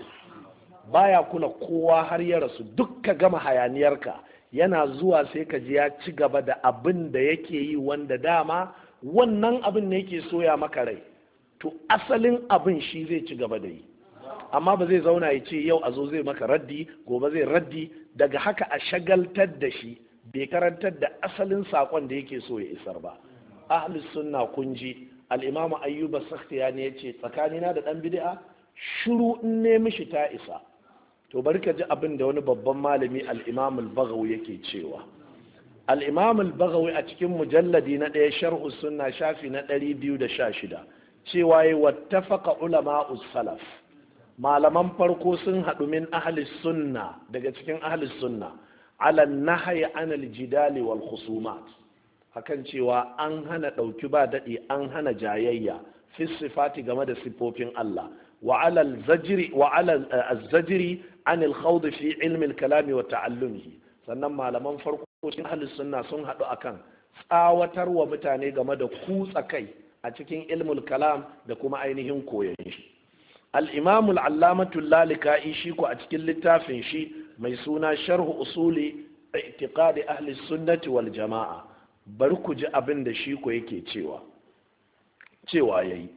Baya kula kowa har ya rasu, duk ka gama hayaniyarka yana zuwa sai ka ji ya ci gaba da abin da yake yi, wanda dama wannan abin ne yake soya maka rai. To asalin abin shi zai ci gaba da yi, amma ba zai zauna ya ce yau a zo zai maka raddi, gobe zai raddi, daga haka a shagaltar da shi, bai karantar da asalin sakon da yake so ya isar ba. Ahlus sunna kun ji al-Imam Ayyuba Sakhtiyani ya ce tsakanina da dan bid'a shiru in ne mishi ta isa. To bari ka ji abin da wani babban malami al-Imam al-Baghawi yake cewa. Al-Imam al-Baghawi a cikin mujalladi na 1 Sharh sunna shafi na 216 cewa yi wattafaka ulama'us salaf, malaman farko sun haɗu min ahlis sunna, daga cikin ahlis sunna, ala nahyi anil jidali wal khusumat, akan cewa an hana ɗauki ba daɗi, an hana jayayya fi sifati game da sifofin Allah, wa ala az-zajri anil khawd fi ilmi al-kalami wa ta'allumihi. Sannan malaman farko cikin ahlis sunna sun haɗu akan tsawatar wa mutane game da kutsa kai a cikin ilmul kalam da kuma ainihin koyon shi. Al-Imam al-Allamatu Lalika'i shi ko a cikin littafin shi mai suna Sharh Usuli I'tiqadi Ahli Sunnati wal Jama'a, bari ku ji abin da shi ko yake cewa yayi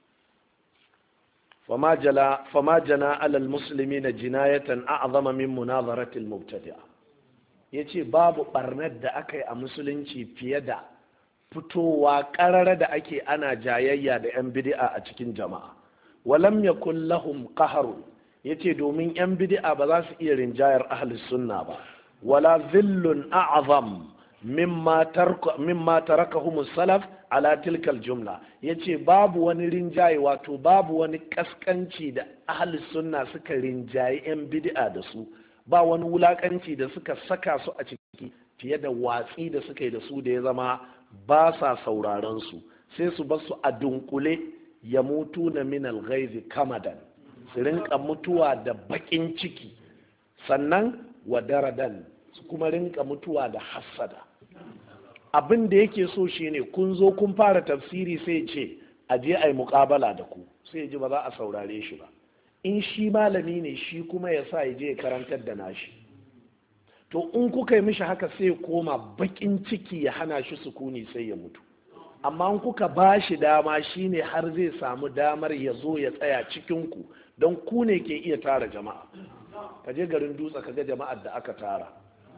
fama jana ala al-muslimina jinayatan a'zama min munazarati al-mubtadi'a. Yace babu barnar da aka yi a musulunci fiye da fitowa ƙarara da ake ana jayayya da 'yan bid'a a cikin jama'a. Walam yakun lahum qahrun, yace domin 'yan bid'a ba za su iya rinjayar ahlus sunna ba. Wala zillun a'zam mimma tarakahum salaf ala tilka jumla. Yace babu wani rinjaye, wato babu wani kaskanci da ahlus sunna suka rinjaye 'yan bid'a da su, ba wani wulakanci da suka saka su a ciki fiye da watsi da suka yi da su, da ya zama ba sa sauraron su, sai su basu a dunkule, ya mutu na minal ghaizi kamadan, su rinka mutuwa da bakin ciki, sannan wa daradan, su kuma rinka mutuwa da hassada. Abin da yake so shine kun zo kun fara tafsiri sai ce a je a yi muƙabala da ku, sai ji ba za a saurare shi ba. In shi malami ne shi kuma ya sa ya je karantar da nashi. to in kuka yi mishi haka sai koma bakin ciki ya hana shi sukuni sai ya mutu. Amma in kuka ba shi dama shine har zai samu damar ya zo ya tsaya cikinku, don ku ne ke iya tara jama'a. Ka je garin Dutse ka ga jama'ar da aka tara,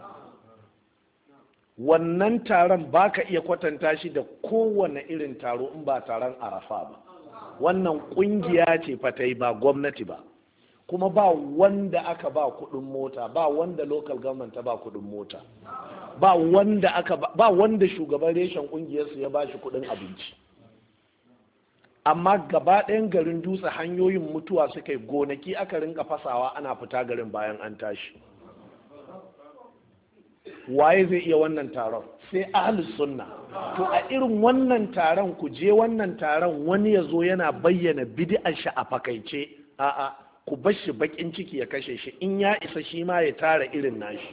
wannan taron ba ka iya kwatanta shi da kowane irin taro in ba taron Arafa ba. Wannan kungiya ce fatai, ba gwamnati ba, kuma ba wanda aka ba kudin mota, ba wanda local government ta ba kudin mota, ba wanda shugaban reshen kungiyarsu ya ba shi kudin abinci. Amma gaba ɗayan garin Dutse hanyoyin mutuwa suka yi, gonaki aka rinka fasawa ana fita garin bayan an tashi. Waye zai iya wannan taron? Sai ahlus sunna. To a irin wannan taron, ku je wannan taron wani ya zo yana bayyana bid'ar shi a fakaice, a'a ku bar shi bakin ciki ya kashe shi, in ya isa shi ma ya tara irin nashi.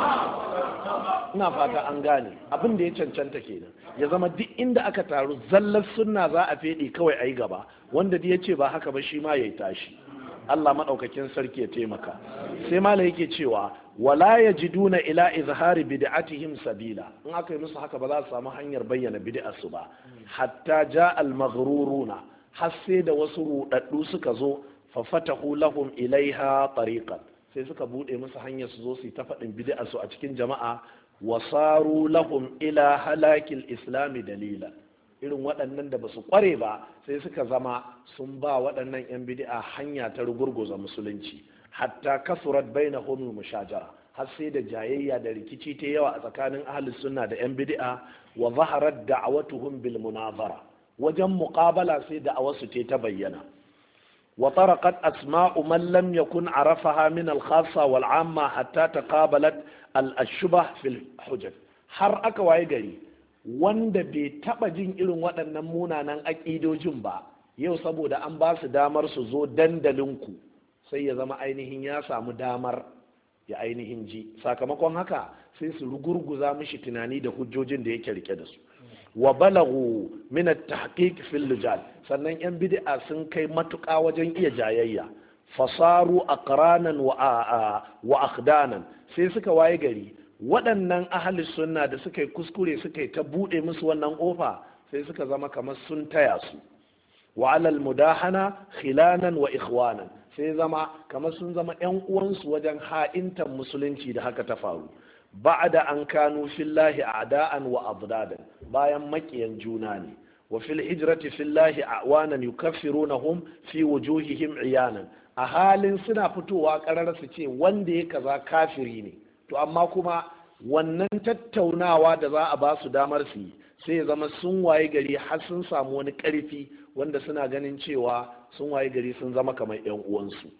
Ina fata an gane abin da ya cancanta kenan, ya zama duk inda aka taru zallar sunna za a fede kawai a yi gaba, wanda ya ce ba haka ba shi ma ya yi tashi. Allah maɗaukakin sarki ya taimaka. Sai mala yake cewa wala yajiduna ila izhari bid'atihim sabila, in aka yi musu haka ba za su samu hanyar bayyana bid'ar su ba. Hatta ja al maghruruna, har sai da wasu rudaddu suka zo, fa fatahu lahum ilaiha tariqan, sai suka bude musu hanyar su zo su ta faɗin bid'ar su a cikin jama'a. Wasaru lahum ila halakil islami dalila, irin waɗannan da ba su ƙware ba sai suka zama sun ba waɗannan 'yan bid'a hanya ta rugurguza musulunci. Hatta kasurat bainahum mushajara, har sai da jayayya da rikici ta yawa a tsakanin ahlus sunna da 'yan bid'a. Wa zaharat da'watuhum bil munazara, wajen muqabala sai da'awarsu ta bayyana. Wa taraqat asma'u man lam yakun arafaha min al khassa wal amma hatta taqabalat al ashbah fil hujaj, har aka waye gari wanda bai taba jin irin waɗannan munanan aƙidojin ba, yau saboda an ba su damar su zo dandalinku sai ya zama ainihin ya samu damar ya ainihin ji. Sakamakon haka sai su rugurguza mishi tunani da hujjojin da yake rike da su. Wa balagu min at-tahqiq fil rijal, sannan yan bid'a sun kai matuƙa wajen iya jayayya. Fasaru aqranan wa akhdanan, sai suka waye gari waɗannan ahli sunna da suka yi kuskure suka yi ta buɗe musu wannan ƙofa, sai suka zama kamar sun taya su. Wa alal mudahana khilanan wa ikhwanan, sai zama kamar sun zama ƴan uwansu wajen ha'intan musulunci da haka ta faru. Ba'da an kanu fillahi a'da'an wa addadan, bayan maƙiyan juna ne. Wa fil hijrati fillahi a'wanan yukaffirunahum fi wujuhihim iyanan, a halin suna fitowa ƙarar su ce wanda ya kaza kafiri ne. To amma kuma wannan tattaunawa da za a ba su damar su yi sai ya zama sun waye gari har sun samu wani ƙarfi wanda suna ganin cewa sun waye gari sun zama kamar ƴan uwansu.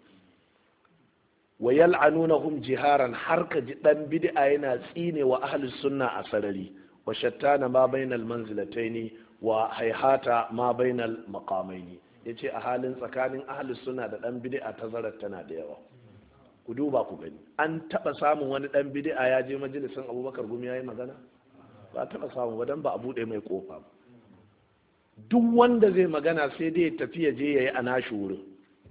Wa yal'anunahum jiharan, har ka ji dan bid'a yana tsine wa ahlus sunna a sarari. Wa shattana ma bainal manzilataini wa hayhata ma bainal maqamaini, yace a halin tsakanin ahlus sunna da dan bid'a tazarar tana da yawa. Ku duba ku gani, an taba samun wani dan bid'a ya je majalisin Abubakar Gumi yayi magana? Ba taba samu ba, dan ba a bude mai kofa ba. Duk wanda zai magana sai dai tafi ya je yayi a nashi wurin.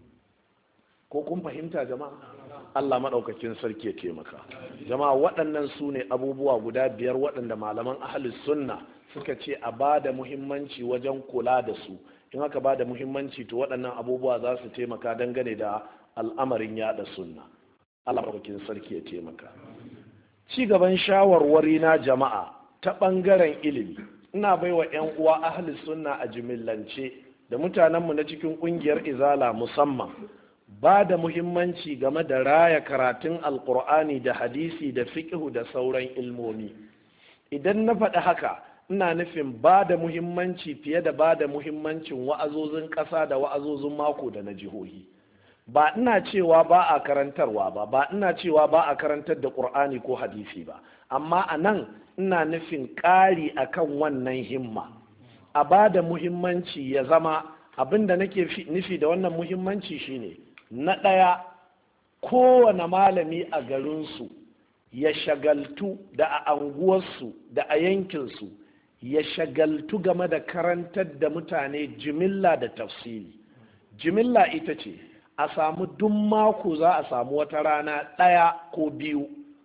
Ko kun fahimta jama'a? Allah madaukakin sarki ya taimaka. Jama'a waɗannan su ne abubuwa guda biyar waɗanda malaman ahlus sunna suka ce a bada muhimmanci wajen kula da su. In aka bada muhimmanci to waɗannan abubuwa za su taimaka dangane da al'amarin yada sunna. Allah madaukakin sarki ya taimaka. Ci gaban shawarwari na jama'a ta ɓangaren ilimi, ina baiwa 'yan uwa ahli sunna a jimillance da mutanenmu na cikin ƙungiyar izala musamman ba da muhimmanci game da raya karatun alkur'ani da hadisi da fiqhu da sauran ilmomi. Idan na faɗi haka ina nufin ba da muhimmanci fiye da ba da muhimmancin wa'azozin ƙasa da wa'azozin mako da na jihohi. Ba ina cewa ba a karantarwa ba ina cewa ba a karantar da ƙur'ani ko hadisi ba, amma a nan ina nufin ƙari akan wannan himma. A ba da muhimmanci ya zama abin da nake nufi da wannan muhimmanci shine, na ɗaya, kowane malami a garinsu ya shagaltu da a anguwarsu da a yankinsu ya shagaltu game da karantar da mutane jimilla da tafsiri. Jimilla ita ce a samu duk mako za a samu wata rana ɗaya ko biyu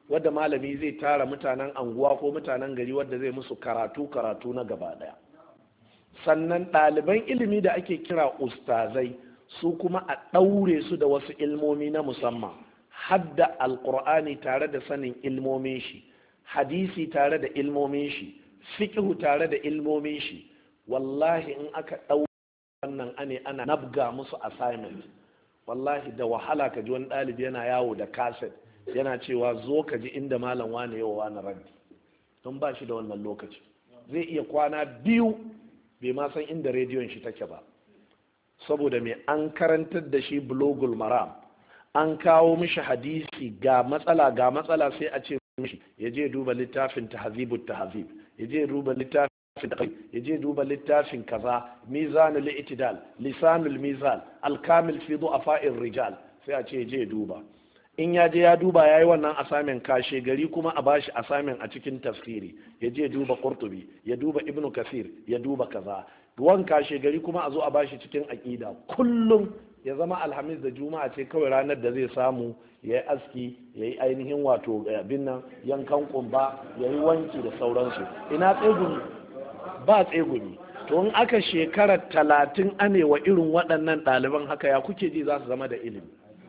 wadda malami zai tara mutanen anguwa ko mutanen gari wadda zai musu karatu na gaba daya. Sannan ɗaliban ilimi da ake kira ustazai su kuma a ɗaure su da wasu ilmomi na musamman, hadda alƙur'ani tare da sanin ilmomin shi, hadisi tare da ilmomin shi, fiqhu tare da ilmomin shi. Wallahi in aka ɗaure wannan ana nabga musu assignment, wallahi da wahala ka ji wani ɗalibi yana yawo da kaset yana cewa zo ka ji inda malam wane yawa wani raddi, don ba shi da wannan lokaci. Zai iya kwana biyu bai ma san inda rediyon shi take ba, saboda mai an karantar da shi bulogul maram, an kawo mishi hadisi ga matsala sai a ce mishi ya je duba littafin tahzibut tahzib, ya je duba littafin ya je duba littafin kaza, mizanul i'tidal, lisanul mizan, alkamil fi du'afa'ir rijal, sai a ce je duba. In ya je ya duba yayi wannan asamin, kashe gari kuma a bashi asamin a cikin tafsiri, ya je duba qurtubi, ya duba ibnu kasir, ya duba kaza. Wan kashe gari kuma a zo a bashi cikin aqida. Kullum ya zama alhamis da juma'a ce kawai ranar da zai samu ya yi aski, ya yi ainihin wato abin nan yankan kumba, ya yi wanki da sauransu. Ina tsegumi? Ba tsegumi. To in aka shekara 30 anewa irin waɗannan ɗaliban haka, ya kuke ji za su zama da ilimi?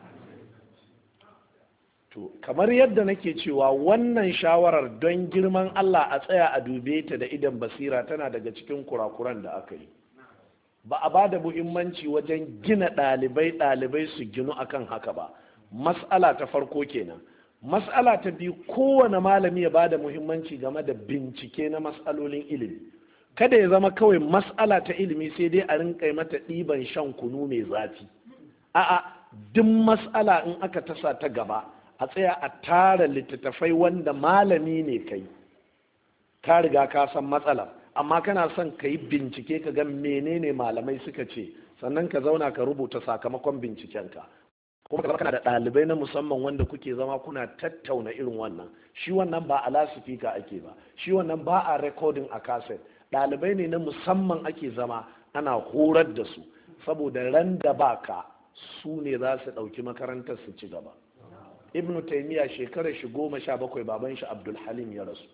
To kamar yadda nake cewa wannan shawarar don girman Allah a tsaya a dube ta da idan basira tana daga cikin kurakuran da aka yi. Ba a ba da muhimmanci wajen gina ɗalibai su ginu akan haka ba. Mas'ala ta farko kenan. Mas'ala ta biyu, kowane malami ya ba da muhimmanci game da bincike na mas'alolin ilimi. Kada ya zama kawai mas'ala ta ilimi sai dai a rinka mata ɗiban shan kunu mai zafi. A'a, duk mas'ala in aka tasa ta gaba, a tsaya a tara littattafai wanda malami ne kai, ka riga ka san matsala, amma kana son ka yi bincike ka ga menene malamai suka ce, sannan ka zauna ka rubuta sakamakon bincikenka. Kuma ka kana da ɗalibai na musamman wanda kuke zama kuna tattauna irin wannan. Shi wannan ba a lasifika ake ba, shi wannan ba a recording a cassette. Ɗalibai ne na musamman ake zama ana horar da su, saboda ran da baka su ne za su ɗauki makarantar su ci gaba. Ibn Taymiya shekarar shi 17 baban shi Abdul Halim ya rasu.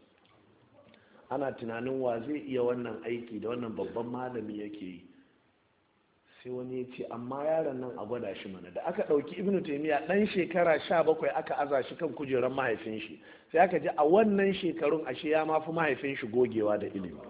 Ana tunanin wa zai iya wannan aiki da wannan babban malami yake yi. Sai wani ya ce amma yaron nan a gwada shi mana. Da aka ɗauki Ibn Taymiya ɗan shekara 17 aka aza shi kan kujerar mahaifin shi. Sai aka ji a wannan shekarun ashe ya mafi mahaifin shi gogewa da ilimi.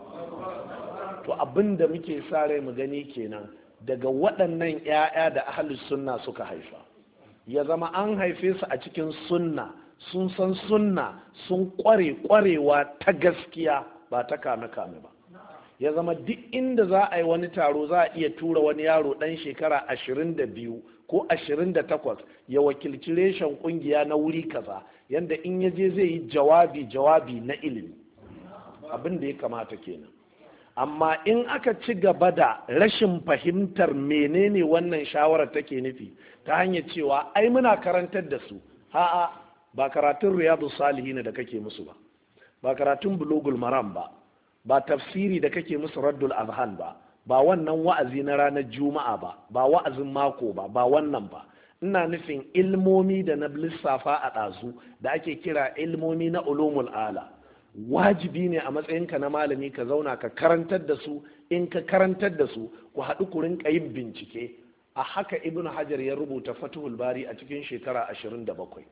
To abin da muke sa rai mu gani kenan daga waɗannan 'ya'ya da ahlus sunna suka haifa. Ya zama an haife su a cikin sunna, sun san sunna, sun kwarewa ta gaskiya ba ta kame-kame ba. Ya zama duk inda za a yi wani taro za a iya tura wani yaro ɗan shekara 22 ko 28 ya wakilci reshen ƙungiya na wuri kaza, yadda in ya je zai yi jawabi na ilimi. Abin da ya kamata kenan. Amma in aka ci gaba da rashin fahimtar menene wannan shawarar take nufi ta hanyar cewa ai muna karantar da su, a'a ba karatun riyadu salihin da kake musu ba karatun bulugul maram ba tafsiri da kake musu raddul azhan ba wannan wa'azi na ranar juma'a ba wa'azin mako ba wannan ba. Ina nufin ilmomi da na lissafa a ɗazu da ake kira ilmomi na ulumul ala. Wajibi ne a matsayinka na malami ka zauna ka karantar da su. In ka karantar da su ku haɗu ku rinka yin bincike. A haka Ibn Hajar ya rubuta Fathul Bari a cikin shekara 27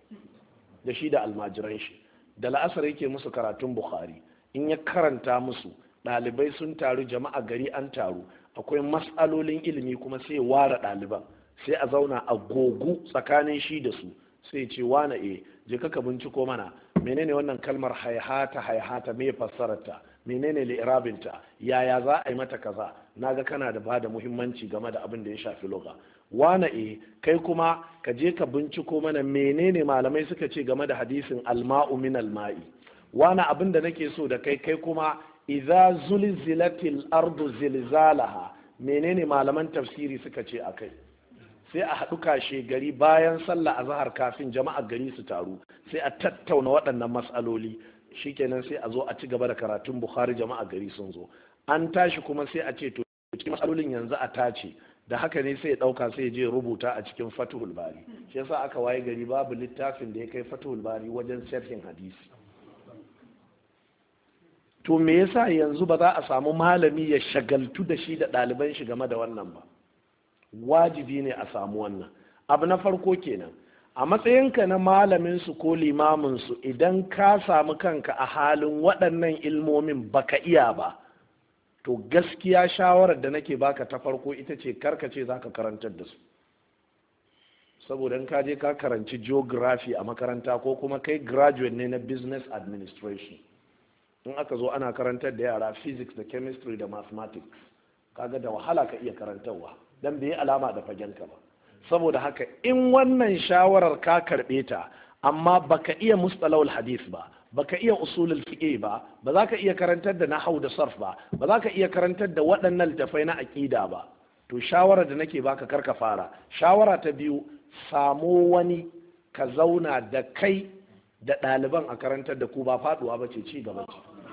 da shi da almajiran shi. Da la'asar yake musu karatun Bukhari. In ya karanta musu, ɗalibai sun taru, jama'a gari an taru, akwai mas'alolin ilimi kuma sai ware ɗaliban, sai a zauna a gogu tsakanin shi da su, sai ce wane je ka binciko mana menene wannan kalmar haihata me fassararta, menene li'irabinta, yaya za a yi mata kaza, naga kana da bada muhimmanci game da abin da ya shafi lugha. Wane kai kuma ka je ka binciko mana menene malamai suka ce game da hadisin alma'u min alma'i. Wane abin da nake so da kai kuma idza zulzilatil ardu zilzalaha, menene malaman tafsiri suka ce akai. Sai a haɗu kashe gari bayan sallah azhar kafin jama'a gari su taru, sai a tattauna waɗannan matsaloli. Shikenan sai a zo a ci gaba da karatun Bukhari, jama'a gari sun zo. An tashi kuma sai a ce to cikin matsalolin yanzu a tace da haka ne sai ya ɗauka sai ya je rubuta a cikin Fathul Bari. Shi yasa aka waye gari babu littafin da ya kai Fathul Bari wajen sharhin hadisi. To me yasa yanzu ba za a samu malami ya shagaltu da shi da ɗaliban shi game da wannan ba? Wajibi ne a samu wannan. Abu na farko kenan, a matsayinka na malamin su ko limamin su, idan ka samu kanka a halin waɗannan ilmomin baka iya ba, to gaskiya shawarar da nake baka ta farko ita ce karkace za ka karantar da su. Saboda in ka je ka karanci geography a makaranta ko kuma kai graduate ne na business administration, in aka zo ana karantar da yara physics da chemistry da mathematics, kaga da wahala ka iya karantarwa dan bai alama da fagenka ba. Saboda haka in wannan shawarar ka karbe ta amma baka iya mustalahul hadith ba, baka iya usulul fiqh ba, ba za ka iya karantar da nahwu da sarf ba, ba za ka iya karantar da waɗannan littafai na aqida ba, to shawarar da nake baka karka fara. Shawara ta biyu, samo wani ka zauna da kai da ɗaliban a karantar da ku, ba faduwa ba ce, ci gaba ce.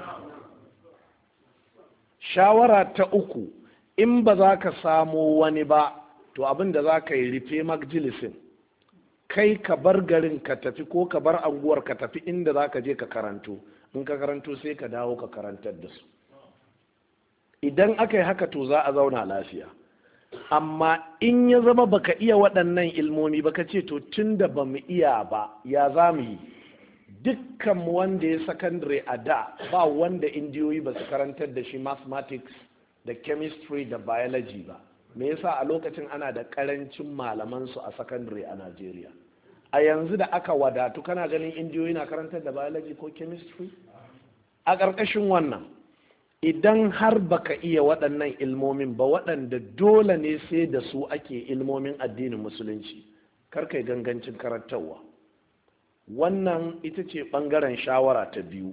Shawara ta uku, in ba za ka samo wani ba, to abin da za ka yi rufe majalisin, kai ka bar garin ka tafi ko ka bar anguwar ka tafi inda za ka je ka karanto. In ka karanto sai ka dawo ka karantar da su. Idan aka yi haka to za a zauna lafiya. Amma in ya zama baka iya waɗannan ilmomi baka ce to tun da ba mu iya ba ya za mu yi. Dukkan wanda ya sakandare a da ba wanda indiyoyi ba su karantar da shi mathematics da chemistry da biology ba. Me yasa a lokacin ana da karancin malaman su a sakandare a Najeriya? A yanzu da aka wadatu kana ganin indiyoyi na karantar da biology ko chemistry? A ƙarƙashin wannan, idan har baka iya waɗannan ilmomin ba waɗanda dole ne sai da su ake ilmomin addinin musulunci, kar kai gangancin karantarwa. Wannan ita ce ɓangaren shawara ta biyu.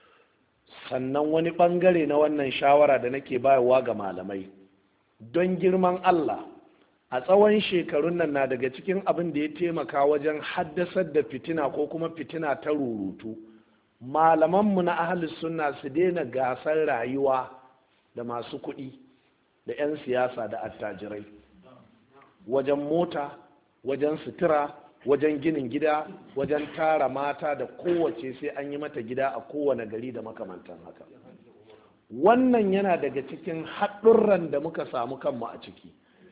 Sannan wani ɓangare na wannan shawara da nake bayarwa ga malamai, don girman Allah, a tsawon shekarun nan na daga cikin abin da ya taimaka wajen haddasar da fitina ko kuma fitina ta rurutu, malamanmu na ahlus sunna su daina gasar rayuwa da masu kuɗi da 'yan siyasa da attajirai wajen mota, wajen sutura, wajen ginin gida, wajen tara mata da kowace sai an yi mata gida a kowane gari da makamantan haka. Wannan yana daga cikin haɗurran da muka samu kanmu a ciki.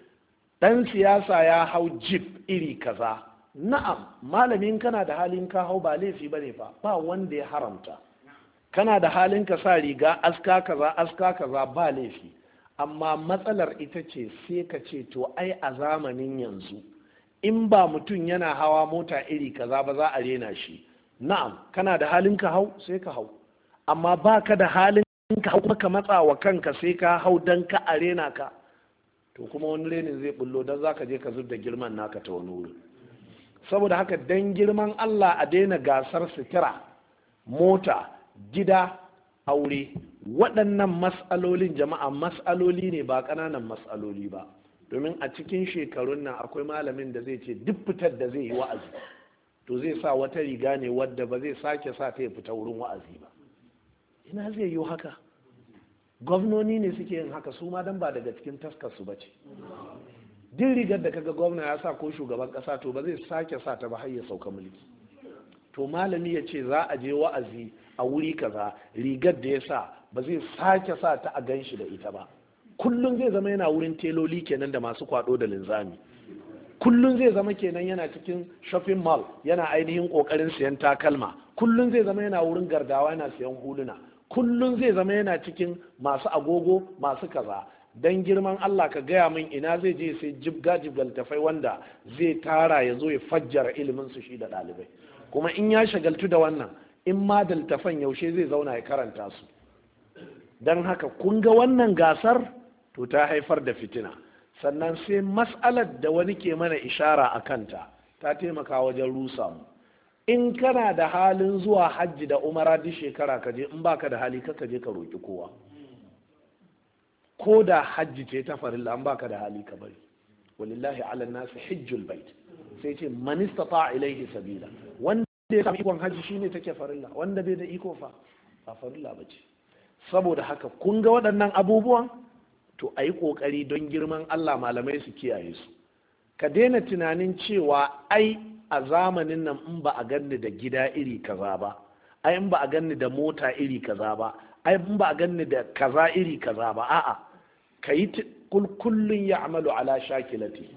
Ɗan siyasa ya hau jeep iri kaza, na'am, malamin kana da halin ka hau ba laifi ba ne fa, ba wanda ya haramta. Kana da halin ka sa riga aska kaza ba laifi. Amma matsalar ita ce sai ka ce to ai a zamanin yanzu in ba mutum yana hawa mota iri kaza ba za a rena shi. Na'am, kana da halin ka hau sai ka hau, amma ba ka da halin ka hau kuma ka matsa wa kanka sai ka hau don ka arena ka, to kuma wani renin zai bullo don za ka je ka zub da girman naka ta wani wuri. Saboda haka don girman Allah a daina gasar sutura, mota, gida, aure. Waɗannan mas'alolin jama'a mas'aloli ne ba ƙananan mas'aloli ba, domin a cikin shekarun nan akwai malamin da zai ce duk fitar da zai yi wa'azi to zai sa wata riga ne wadda ba zai sake sa ta ya fita wurin wa'azi ba. Ina zai yi haka? Gwamnoni ne suke yin haka, su ma dan ba daga cikin taskar su bace. Duk rigar da kaga gwamna ya sa ko shugaban kasa to ba zai sake sa ta ba har ya sauka mulki. To malami ya ce za a je wa'azi a wuri kaza, rigar da ya sa ba zai sake sa ta a ganshi da ita ba. Kullum zai zama yana wurin teloli kenan da masu kwado da linzami. Kullum zai zama kenan yana cikin shopping mall yana ainihin kokarin siyan takalma. Kullum zai zama yana wurin gardawa yana siyan huluna. Kullum zai zama yana cikin masu agogo masu kaza. Dan girman Allah ka gaya min ina zai je sai jibga tafai wanda zai tara ya zo ya fajjara ilimin su shi da ɗalibai. Kuma in ya shagaltu da wannan, in ma daltafan yaushe zai zauna ya karanta su. Dan haka kun ga wannan gasar to ta haifar da fitina. Sannan sai mas'alar da wani ke mana ishara a kanta ta taimaka wajen rusa mu. In kana da halin zuwa hajji da umara duk shekara ka je, in baka da hali ka je ka roki kowa. Ko da hajji ce ta farilla, an baka da hali ka bari. Walillahi ala nasi hijjul bait. Sai ce man istata ilaihi sabila. Wanda ya samu ikon hajji shine take farilla, wanda bai da iko fa ba farilla bace. Saboda haka kun ga waɗannan abubuwan to a yi ƙoƙari don girman Allah malamai su kiyaye su. Ka daina tunanin cewa ai a zamanin nan in ba a ganni da gida iri kaza ba, ai in ba a ganni da mota iri kaza ba, ai in ba a ganni da kaza iri kaza ba, a'a ka yi kullun ya amalu ala shakilati.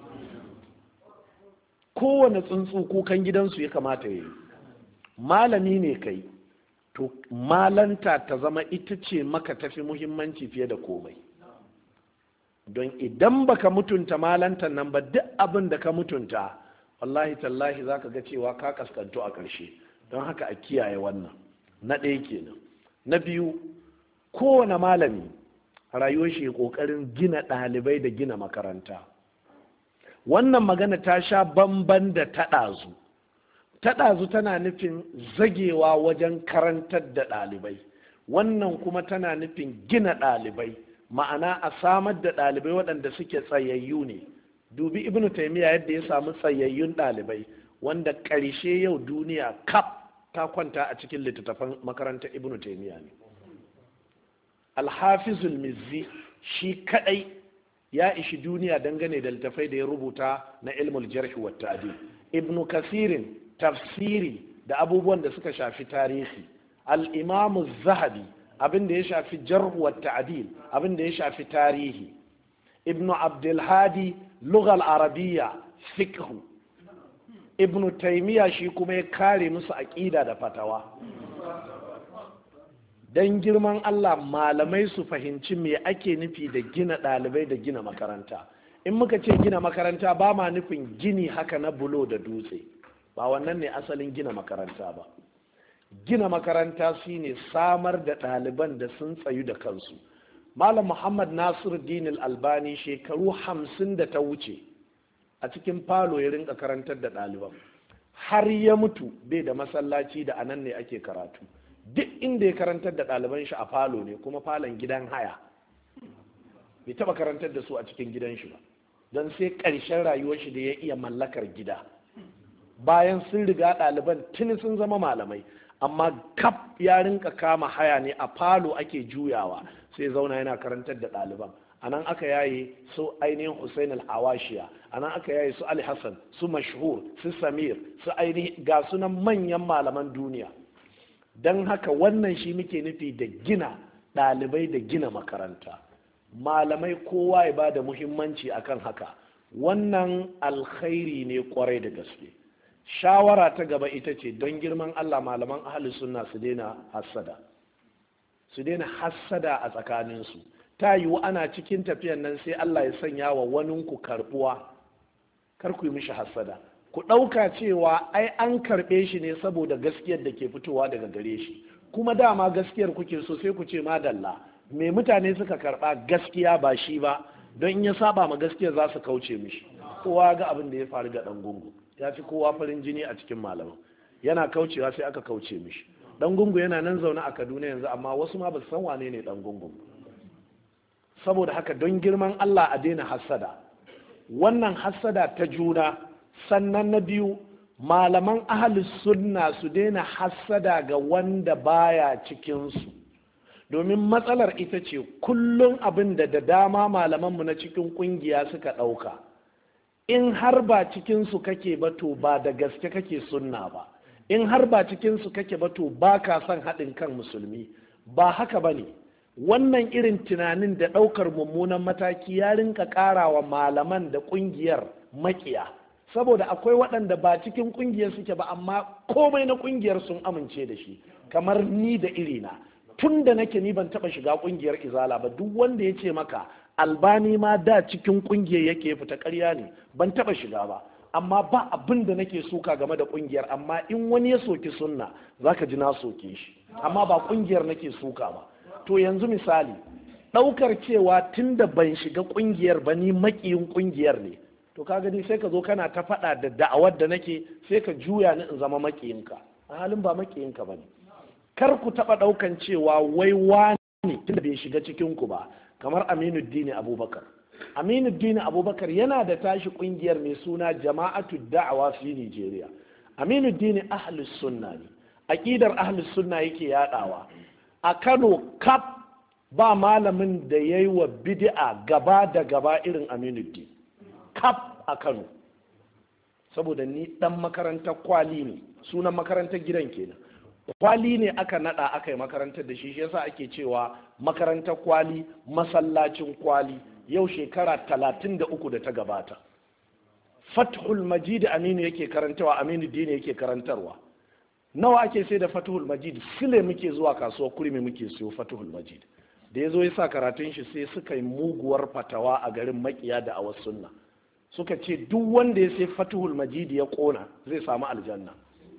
Kowane tsuntsu kukan gidansu ya kamata ya yi. Malami ne kai, to malanta ta zama ita ce maka tafi muhimmanci fiye da komai. Don idan baka mutunta malantan nan ba, duk abin da ka mutunta wallahi tallahi za ka ga cewa ka kaskanto a ƙarshe. Don haka a kiyaye wannan, na ɗaya kenan. Na biyu, kowane malami rayuwar shi ƙoƙarin gina ɗalibai da gina makaranta. Wannan magana ta sha bamban da taɗazu. Taɗazu tana nufin zagewa wajen karantar da ɗalibai, wannan kuma tana nufin gina ɗalibai, ma'ana a samar da ɗalibai waɗanda suke tsayayyu ne. Dubi Ibn Taymiyyah yadda ya samu tsayayyun ɗalibai, wanda ƙarshe yau duniya kaf ta kwanta a cikin littattafan makarantar Ibn Taymiyyah ne. Al-Hafizul Mizzi shi kaɗai ya ishi duniya dangane da littattafai da ya rubuta na ilmul jarh wa ta'dil. Ibn Kasirin tafsiri da abubuwan da suka shafi tarihi. Al-Imam Zahabi abin da ya shafi jarh wa ta'dil, abin da ya shafi tarihi. Ibn Abdul Hadi lughal arabiyya, fiqh. Ibn Taymiyyah shi kuma ya kare musu aqida da fatawa. Dan girman Allah malamai su fahimci me ake nufi da gina ɗalibai da gina makaranta. In muka ce gina makaranta ba ma nufin gini haka na bulo da dutse, ba wannan ne asalin gina makaranta ba. Gina makaranta shine samar da ɗaliban da sun tsayu da kansu. Malam Muhammad Nasiruddin Al-Albani shekaru 50 da ta wuce a cikin falo ya rinka karantar da ɗaliban, har ya mutu bai da masallaci da anan ne ake karatu. Duk inda ya karantar da ɗaliban shi a falo ne, kuma falon gidan haya, bai taɓa karantar da su a cikin gidan shi ba, don sai ƙarshen rayuwar shi da ya iya mallakar gida. Bayan sun riga ɗaliban tuni sun zama malamai, amma kaf ya rinka kama haya ne, a falo ake juyawa, sai zauna yana karantar da ɗaliban. A nan aka yaye su ainihin Hussein al-Hawashiya, a nan aka yaye su Ali Hassan, su Mashhur, su Samir, su ainihin ga sunan manyan malaman duniya. Don haka wannan shi muke nufi da gina ɗalibai da gina makaranta. Malamai kowa ya ba da muhimmanci akan haka, wannan alkhairi ne kwarai da gaske. Shawara ta gaba ita ce, don girman Allah malaman ahli sunna su daina hassada, su daina hassada a tsakaninsu. Ta yiwu ana cikin tafiyan nan sai Allah ya sanya wa waninku karbuwa, kar ku yi mishi hassada. Ku ɗauka cewa ai an karɓe shi ne saboda gaskiyar da ke fitowa daga gare shi, kuma dama gaskiyar kuke so, sai ku ce madalla, me mutane suka karɓa gaskiya ba shi ba, don in ya saba ma gaskiyar za su kauce mishi. Kowa ga abin da ya faru ga ɗan gungu, ya fi kowa farin jini a cikin malaman, yana kaucewa sai aka kauce mishi. Ɗan gungu yana nan zaune a Kaduna yanzu, amma wasu ma ba su san wane ne ɗan gungu. Saboda haka don girman Allah a daina hassada, wannan hassada ta juna. Sannan na biyu, malaman ahlus sunna su daina hassada ga wanda baya cikinsu, domin matsalar ita ce kullum abin da dama malamanmu na cikin kungiya suka ɗauka, in har ba cikinsu kake ba to ba da gaske kake sunna ba, in har ba cikinsu kake ba to ba ka son haɗin kan musulmi. Ba haka ba ne. Wannan irin tunanin da ɗaukar mummunan mataki ya rinka ƙarawa malaman da ƙungiyar maƙiya. Saboda akwai waɗanda ba cikin ƙungiyar suke ba, amma komai na ƙungiyar sun amince da shi, kamar ni da irina. Tun da nake ni ban taɓa shiga ƙungiyar izala ba, duk wanda ya ce maka Albani ma da cikin ƙungiyar yake fita, ƙarya ne, ban taɓa shiga ba. Amma ba abin da nake suka game da ƙungiyar, amma in wani ya soki sunna zaka ji na soke shi, amma ba ƙungiyar nake suka ba. To yanzu misali, ɗaukar cewa tun da ban shiga ƙungiyar ba ni maƙiyin ƙungiyar ne, to ka gani sai ka zo kana ta faɗa da da'awar da nake, sai ka juya ni in zama maƙiyinka, a halin ba maƙiyinka ba ne. Kar ku taɓa ɗaukan cewa wai wani tun da bai shiga cikinku ba, kamar Aminuddin Abubakar. Aminuddin Abubakar yana da tashi ƙungiyar mai suna Jama'atu Da'awa fi Nigeria. Aminuddin ahlus sunna ne, aƙidar ahlus sunna yake yaɗawa. A Kano kaf ba malamin da ya yi wa bid'a gaba da gaba irin Aminuddin kaf a Kano, saboda ni dan makarantar kwali ne, sunan makarantar gidan kenan, kwali ne aka nada aka yi makarantar da shi yasa ake cewa makarantar kwali, masallacin kwali. Yau shekara 33 da ta gabata. Fathul Majid Aminu yake karantawa, Aminuddin yake karantarwa. Nawa ake sai da Fathul Majid? Sile muke zuwa kasuwar Kurmi muke siyo Fathul Majid. Da ya zo ya sa karatun shi sai suka yi muguwar fatawa a garin makiya da awas sunna, suka ce duk wanda ya sai Fathul Majid ya kona zai samu aljanna.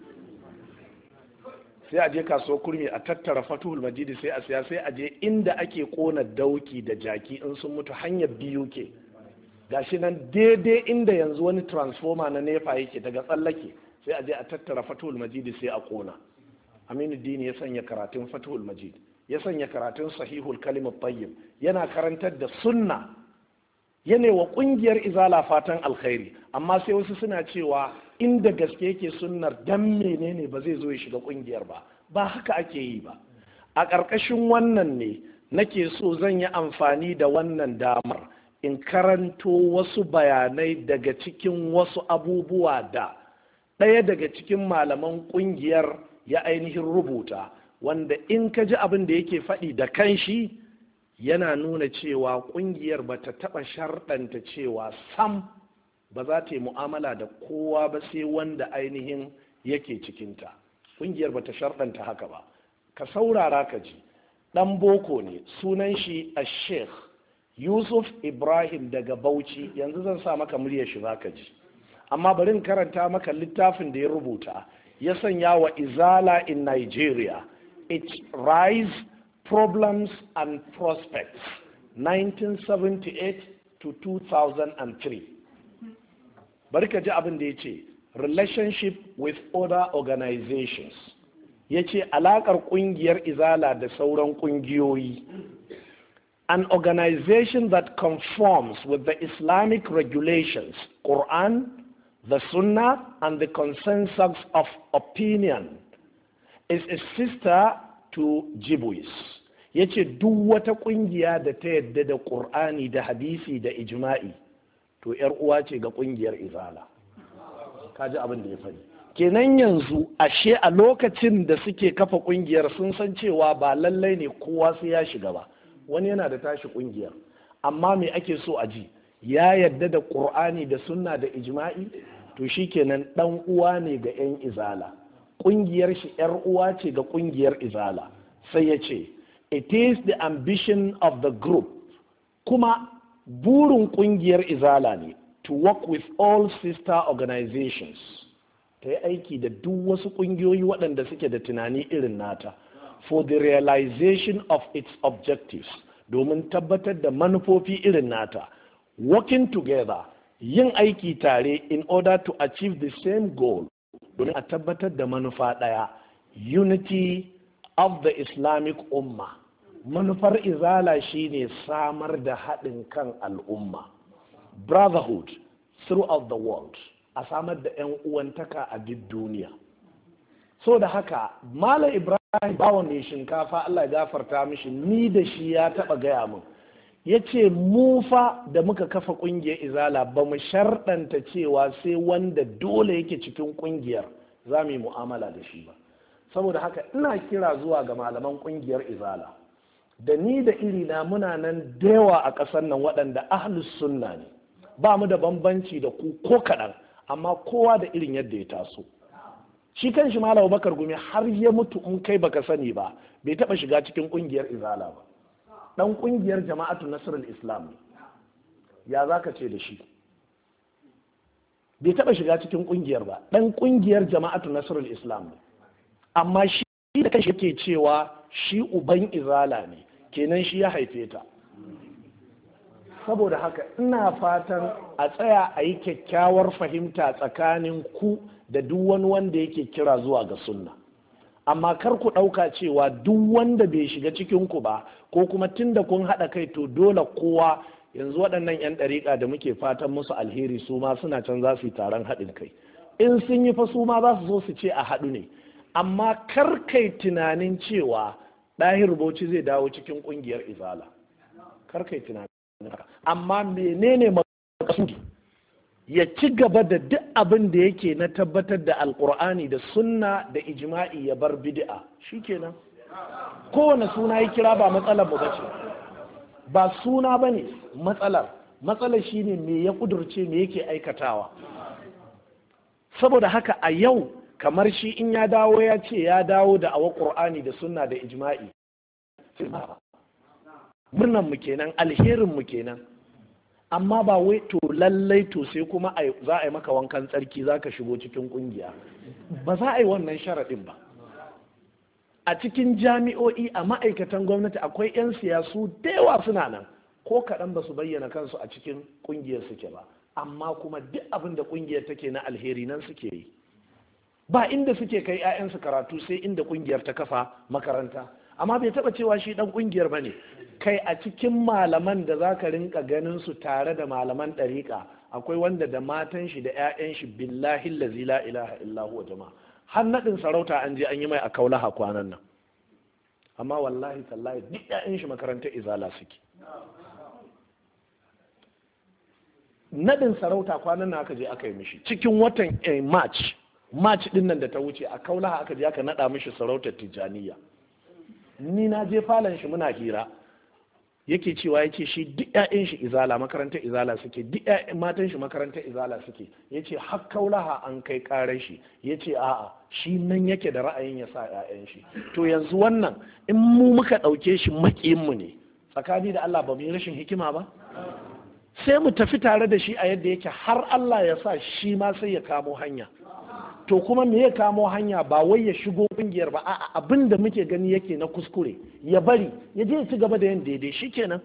sai a je kasuwar Kurmi a tattara Fathul Majid sai a siya, sai a je inda ake kona dauki da jaki in sun mutu, hanyar biyu ke gashi nan daidai inda yanzu wani transformer na nefa yake, daga tsallake sai a je a tattara Fathul Majid sai a kona. Aminuddin ya sanya karatun Fathul Majid, ya sanya karatun Sahihul Kalimat Tayyib, yana karantar da sunna, yana wa kungiyar Izala fatan alkhairi. Amma sai wasu suna cewa inda gaske yake sunnar dan menene ba zai zo ya shiga kungiyar ba haka ake yi ba. A ƙarƙashin wannan ne nake so zan yi amfani da wannan damar in karanto wasu bayanai daga cikin wasu abubuwa da ɗaya daga cikin malaman kungiyar ya ainihin rubuta, wanda in ka ji abin da yake faɗi da kanshi yana nuna cewa kungiyar ba ta taɓa sharɗanta cewa sam ba za ta yi mu'amala da kowa ba sai wanda ainihin yake cikinta. Kungiyar ba ta sharɗanta haka ba. Ka saurara ka ji, ɗan boko ne, sunan shi a Sheikh Yusuf Ibrahim daga Bauchi. Yanzu zan sa maka muryar shi za ka ji, amma bari in karanta maka littafin da ya rubuta, ya sanya wa Izala in Nigeria, Its Rise, Problems and Prospects 1978 to 2003. Bari ka ji abin da ya ce, relationship with other organizations. Ya ce alaƙar ƙungiyar Izala da sauran ƙungiyoyi. An organization that conforms with the Islamic regulations, Quran, the Sunnah, and the consensus of opinion is a sister to Jibwis. Ya ce duk wata ƙungiya da ta yadda da Ƙur'ani da hadisi da ijma'i to ‘yar uwa ce ga ƙungiyar Izala. Kaji abin da ya faɗi. Kenan yanzu ashe a lokacin da suke kafa ƙungiyar sun san cewa ba lallai ne kowa sai ya shiga ba. Wani yana da tashi ƙungiyar, amma me ake so a ji? Ya yadda da Ƙur'ani da sunna da ijma'i, to shi kenan ɗan uwa ne ga 'yan Izala. Ƙungiyar shi ‘yar uwa ce ga ƙungiyar Izala. Sai ya ce, it is the ambition of the group, kuma burin ƙungiyar Izala ne, to work with all sister organizations, ta yi aiki da duk wasu ƙungiyoyi waɗanda suke da tunani irin nata, for the realization of its objectives, domin tabbatar da manufofi irin nata, working together, yin aiki tare in order to achieve the same goal, domin a tabbatar da manufa ɗaya, unity of the Islamic Ummah. Manufar Izala shine samar da haɗin kan al'umma, brotherhood throughout the world, a samar da 'yan uwantaka a duk duniya. So da haka Malam Ibrahim bawa mai shinkafa, Allah ya gafarta mishi, ni da shi ya taɓa gaya min, ya ce mu fa da muka kafa ƙungiyar Izala ba mu sharɗanta cewa sai wanda dole yake cikin ƙungiyar za mu yi mu'amala da shi ba. Saboda haka ina kira zuwa ga malaman ƙungiyar Izala, da ni da irina muna nan da yawa a ƙasar nan waɗanda ahlus sunna ne, ba mu da bambanci da ku ko kaɗan, amma kowa da irin yadda ya taso. Shi kan shi Malam Bakar Gumi har ya mutu in kai baka sani ba, bai taɓa shiga cikin ƙungiyar Izala ba. Ɗan ƙungiyar Jama'atu Nasrul Islam ne. Ya za ka ce da shi? Bai taɓa shiga cikin ƙungiyar ba. Ɗan ƙungiyar Jama'atu Nasrul Islam ne. Amma shi da kanshi yake cewa shi uban Izala ne, kenan shi ya haife ta. Saboda haka ina fatan a tsaya a yi kyakkyawar fahimta tsakanin ku da duk wani wanda yake kira zuwa ga sunna. Amma kar ku ɗauka cewa duk wanda bai shiga cikin ku ba, ko kuma tunda kun haɗa kai to dole kowa, yanzu waɗannan 'yan ɗariƙa da muke fatan musu alheri su ma suna can za su yi taron haɗin kai. In sun yi fa su ma za su zo su ce a haɗu ne. Amma kar kai tunanin cewa ɗahir bauchi zai dawo cikin ƙungiyar izala, kar kai tunanin haka. Amma menene makasudi? Ya ci gaba da duk abin da yake na tabbatar da alkur'ani da sunna da ijma'i, ya bar bid'a, shikenan. Kowane suna ya kira ba matsalar mu bace, ba suna bane matsalar shine me ya kudurce, me yake aikatawa. Saboda haka a yau kamar shi in ya dawo ya ce ya dawo da awa qur'ani da sunna da ijma'i, murnan mu kenan, alherin mu kenan. Amma ba wai to lallai to sai kuma za a yi maka wankan tsarki za ka shigo cikin kungiya, ba za a yi wannan sharaɗin ba. A cikin jami'o'i, a ma'aikatan gwamnati akwai 'yan siyasu da yawa suna nan, ko kaɗan ba su bayyana kansu a cikin kungiyar suke ba, amma kuma duk abin da kungiyar take na alheri nan suke yi. Ba inda suke kai 'ya'yansu karatu sai inda kungiyar ta kafa makaranta, amma bai taba cewa shi dan kungiyar bane. Kai a cikin malaman da za ka rinka ganin su tare da malaman ɗariƙa, akwai wanda da matan shi da 'ya'yan shi billahi allazi la ilaha illa huwa jama'a, har naɗin sarauta an je an yi mai a Kaulaha kwanan nan, amma wallahi tallahi duk 'ya'yan shi makarantar izala suke. Naɗin sarauta kwanan nan aka je aka yi mishi cikin watan March din nan da ta wuce a Kaulaha aka je aka naɗa mishi sarautar Tijjaniya. Ni na je falon shi muna hira, yake cewa yake shi duk ƴaƴan shi izala makarantar izala suke, duk ƴaƴan matan shi makarantar izala suke. Yace har Kaulaha an kai karar shi, yace a'a shi nan yake da ra'ayin ya sa ƴaƴan shi. To yanzu wannan in mu muka ɗauke shi makiyin mu ne, tsakani da Allah ba mu yi rashin hikima ba? Sai mu tafi tare da shi a yadda yake har Allah ya sa shi ma sai ya kamo hanya. To kuma me ya kamo hanya? Ba wai ya shigo kungiyar ba, a'a abin da muke gani yake na kuskure ya bari, ya je ya ci gaba da yin daidai, shikenan.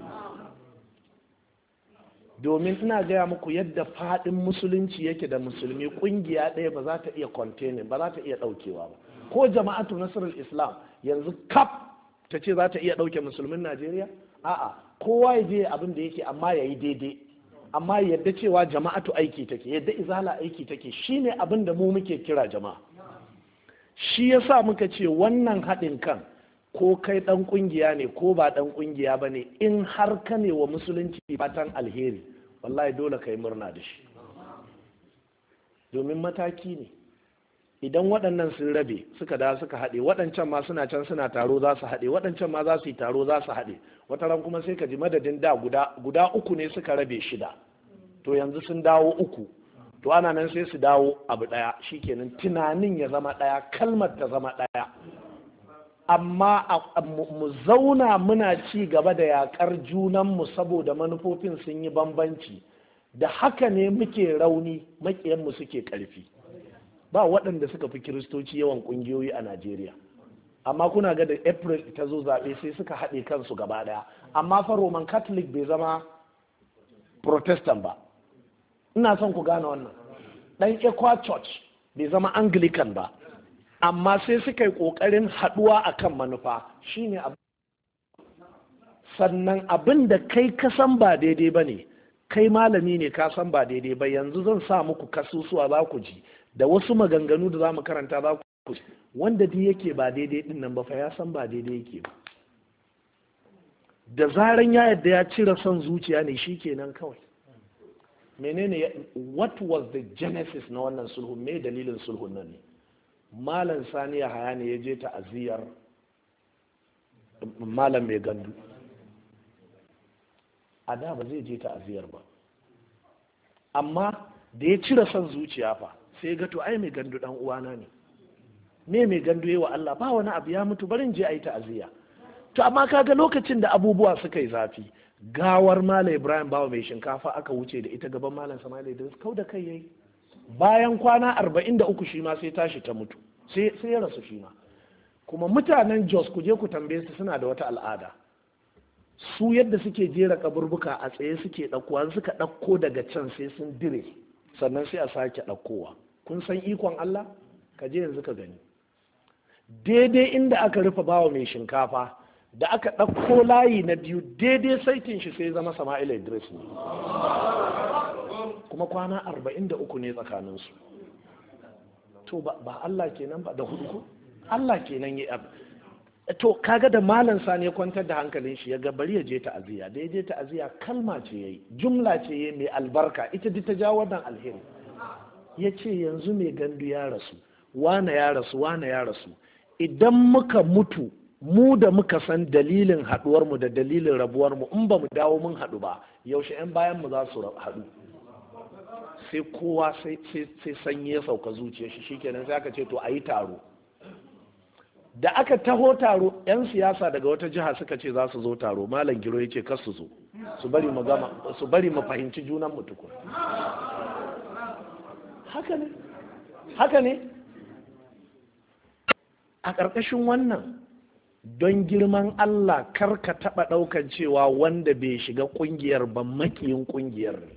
Domin ina gaya muku yadda fadin musulunci yake da musulmi, kungiya ɗaya ba za ta iya containing, ba za ta iya ɗaukewa ba. Ko jama'atu nasrul islam yanzu kaf ta ce za ta iya ɗauke musulmin Najeriya? A'a, kowa ya je abin da yake, amma ya yi daidai, amma yadda cewa jama'atu aiki take, yadda izala aiki take, shine abin da mu muke kira jama'a. Shi yasa muka ce wannan haɗin kan, ko kai ɗan ƙungiya ne ko ba ɗan ƙungiya ba ne, in har ka ne wa musulunci fatan alheri, wallahi dole ka yi murna da shi. Domin mataki ne, idan waɗannan sun rabe suka da suka haɗe, waɗancan ma suna can suna taro za su haɗe, waɗancan ma za su yi taro za su haɗe, wata ran kuma sai ka ji madadin da guda uku ne suka rabe shida, to yanzu sun dawo uku, to ana nan sai su dawo abu ɗaya, shikenan tunanin ya zama ɗaya, kalmar ta zama ɗaya. Amma mu zauna muna ci gaba da yaƙar junanmu saboda manufofin sun yi bambanci, da haka ne muke rauni, maƙiyanmu suke ƙarfi. Ba waɗanda suka fi kiristoci yawan ƙungiyoyi a Najeriya, amma kuna ga da April ta zo zaɓe sai suka haɗe kansu gaba ɗaya. Amma fa Roman Catholic bai zama Protestant ba, ina son ku gane wannan. Ɗan Equa Church bai zama Anglican ba, amma sai suka yi ƙoƙarin haɗuwa akan manufa, shine sannan abin da kai ka san ba daidai ba ne, kai malami ne ka san ba daidai ba, yanzu zan sa muku kasusuwa za ku ji da wasu maganganu da za mu karanta za ku, wanda duk yake ba daidai din nan ba fa ya san ba daidai yake ba. Da zaran ya yadda ya cire son zuciya ne, shi kenan kawai. Menene what was the genesis na wannan sulhun? Me dalilin sulhun nan ne? Malam Sani Yahaya ne ya je ta'aziyar malam mai gandu. A da ba zai je ta'aziyar ba, amma da ya cire son zuciya fa sai ga to ai mai gandu dan uwana ne, me mai gandu yayi wa Allah, ba wani abu, ya mutu, barin je ayi ta'aziyya. To amma kaga lokacin da abubuwa suka yi zafi, gawar Malam Ibrahim Bawa mai shinkafa aka wuce da ita gaban Malam Sama'ila Idris, kau da kai yayi. Bayan kwana 43 shi ma sai tashi ta mutu, sai ya rasu shi ma. Kuma mutanen Jos, ku je ku tambaye su, suna da wata al'ada, su yadda suke jera kaburbuka a tsaye suke ɗaukowa, suka ɗauko daga can sai sun dire, sannan sai a sake ɗaukowa. Kun san ikon Allah? Ka je yanzu ka gani. Daidai inda aka rufe Bawa mai shinkafa, da aka ɗauko layi na biyu, daidai saitin shi sai zama Sama'ila Idris ne. Kuma kwana 43 ne tsakaninsu. To ba Allah kenan ba da hudu? Allah kenan ya abu. to kaga da malam sani ya kwantar da hankalin shi ya ga bari ya je ta'aziyya, da ya je ta'aziyya kalma ce yayi, jumla ce yayi mai albarka, ita duk ta jawo wannan alheri. Ya ce yanzu mai gandu ya rasu, wane ya rasu, wane ya rasu, idan muka mutu mu da muka san dalilin haduwar mu da dalilin rabuwar mu, in ba mu dawo mun haɗu ba, yaushe 'yan bayan mu za su haɗu? sai kowa sai sanyi ya sauka zuciya shi, shikenan sai aka ce to a yi taro. Da aka taho taro, 'yan siyasa daga wata jiha suka ce za su zo taro, malam Giro ya ce kar su zo, su bari mu fahimci junan mu tukun. haka ne a ƙarƙashin wannan, don girman Allah kar ka taɓa ɗaukan cewa wanda bai shiga ƙungiyar ba makiyin ƙungiyar ne.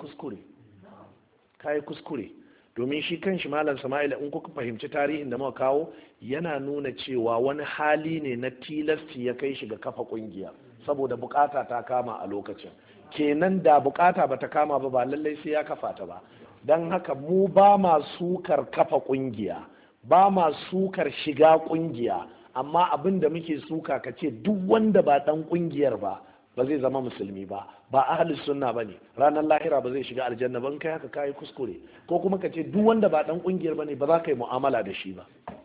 Kayi kuskure domin shi kan shi malam Sama'ila, in kuka fahimci tarihin da muka kawo, yana nuna cewa wani hali ne na tilasti ya kai shi ga kafa ƙungiya saboda bukata ta kama a lokacin. Kenan da bukata bata kama ba lallai sai ya kafa ta ba. Don haka mu ba ma sukar kafa ƙungiya, ba ma sukar shiga ƙungiya, amma abin da muke suka ka ce duk wanda ba ɗan ƙungiyar ba zai zama musulmi ba ahli sunna ba ne, ranar lahira ba zai shiga aljanna ba. In kai haka kayi kuskure. Ko kuma ka ce duk wanda ba ɗan ƙungiyar ba ne ba za ka yi mu'amala da shi ba.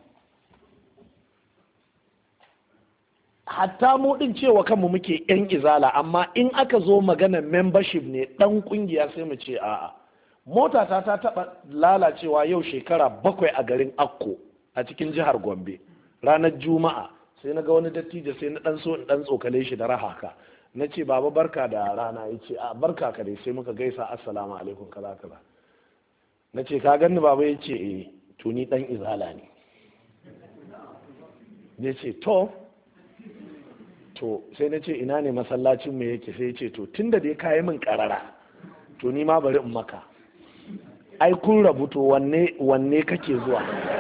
Hatta mu ɗin cewa kanmu muke yan izala, amma in aka zo magana membership ne ɗan ƙungiya sai mu ce a'a. Mota ta taɓa lalacewa yau shekara 7 a garin Akko a cikin jihar Gombe. Ranar Juma'a sai na ga wani dattijo, sai na ɗan so in ɗan tsokale shi da rahaka. Na ce baba barka da rana, ya ce a barka ka dai, sai muka gaisa assalamu alaikum kaza kaza. Na ce ka ganni baba? Ya ce eh. To ni ɗan izala ne. Ya ce to sai na ce ina ne masallacin mu yake? Sai ya ce to tunda dai kayi min karara, to ni ma bari in maka. Ai kun rabu, to wanne kake zuwa?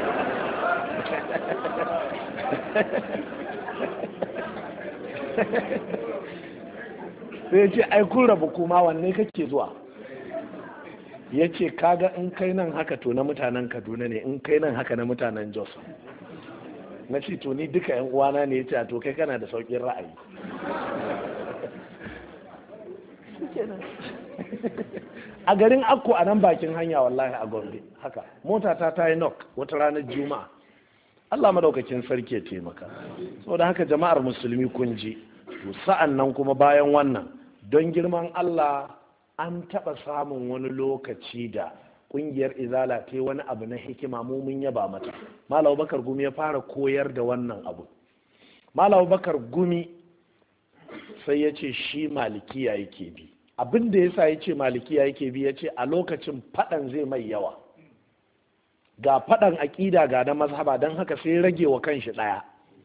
sai ya ce ai kun rabu, kuma wanne kake zuwa? Ya ce kaga in kai nan haka to na mutanen Kaduna ne, in kai nan haka na mutanen Jos. Na ce to ni duka yan uwana ne. Ya ce to kai kana da saukin ra'ayi. A garin Akko a nan bakin hanya wallahi a Gombe haka mota ta yi knock wata ranar Juma'a. Allah madaukakin sarki ya taimaka. Saboda haka jama'ar musulmi kun ji. To sa'an nan kuma bayan wannan, don girman Allah, an taɓa samun wani lokaci da ƙungiyar izala ta wani abu na hikima, mu mun yaba mata. Malam Bakar Gumi ya fara koyar da wannan abu. Malam Bakar Gumi sai ya ce shi malikiya yake bi. Abin da yasa ya ce malikiya yake bi, ya ce a lokacin faɗan zai mai yawa, ga faɗan aƙida ga na mazhaba, don haka sai rage wa kanshi ɗaya.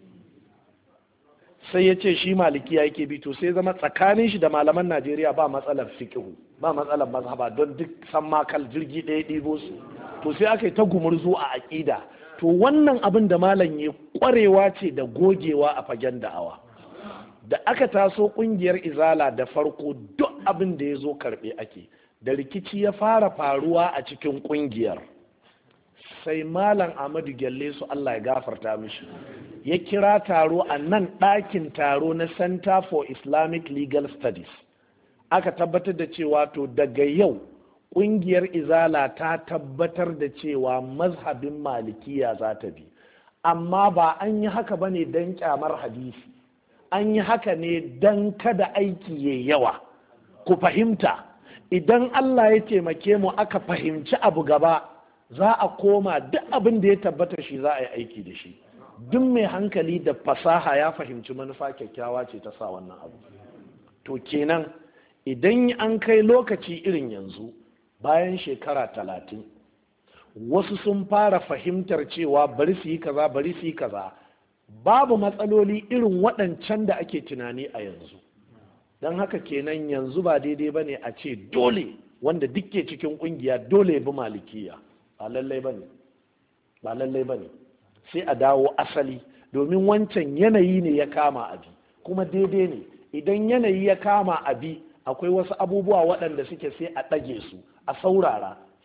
Sai ya ce shi malikiya yake bi, to sai zama tsakanin shi da malaman Najeriya ba matsalar fiqhu, ba matsalar mazhaba, don duk san makal jirgi ɗaya ɗibo su. To sai aka yi ta gumurzu a aƙida. To wannan abin da malam ya ƙwarewa ce da gogewa a fagen da'awa. Da aka taso ƙungiyar izala da farko, duk abin da ya zo karɓe ake. Da rikici ya fara faruwa a cikin ƙungiyar, sai malam Ahmadu Gyalle su Allah ya gafarta mishi, ya kira taro a nan ɗakin taro na Center for Islamic Legal Studies. Aka tabbatar da cewa to daga yau ƙungiyar izala ta tabbatar da cewa mazhabin malikiya za ta bi, amma ba an yi haka ba ne don kyamar hadisi, an yi haka ne don kada aiki ya yawa. Ku fahimta, idan Allah ya taimake mu aka fahimci abu gaba, za a koma duk abin da ya tabbata shi za a yi aiki da shi. Duk mai hankali da fasaha ya fahimci manufa kyakkyawa ce ta sa wannan abu. To kenan idan an kai lokaci irin yanzu, bayan shekara 30, wasu sun fara fahimtar cewa bari su yi kaza, bari su yi kaza, babu matsaloli irin waɗancan da ake tunani a yanzu. Don haka kenan yanzu ba daidai ba ne a ce dole wanda duk ke cikin ƙungiya dole ya bi malikiya. Ba lallai ba ne, sai a dawo asali, domin wancan yanayi ne ya kama abi, kuma daidai ne. Idan yanayi ya kama abi, akwai wasu abubuwa waɗanda suke sai a ɗage su, a saurara,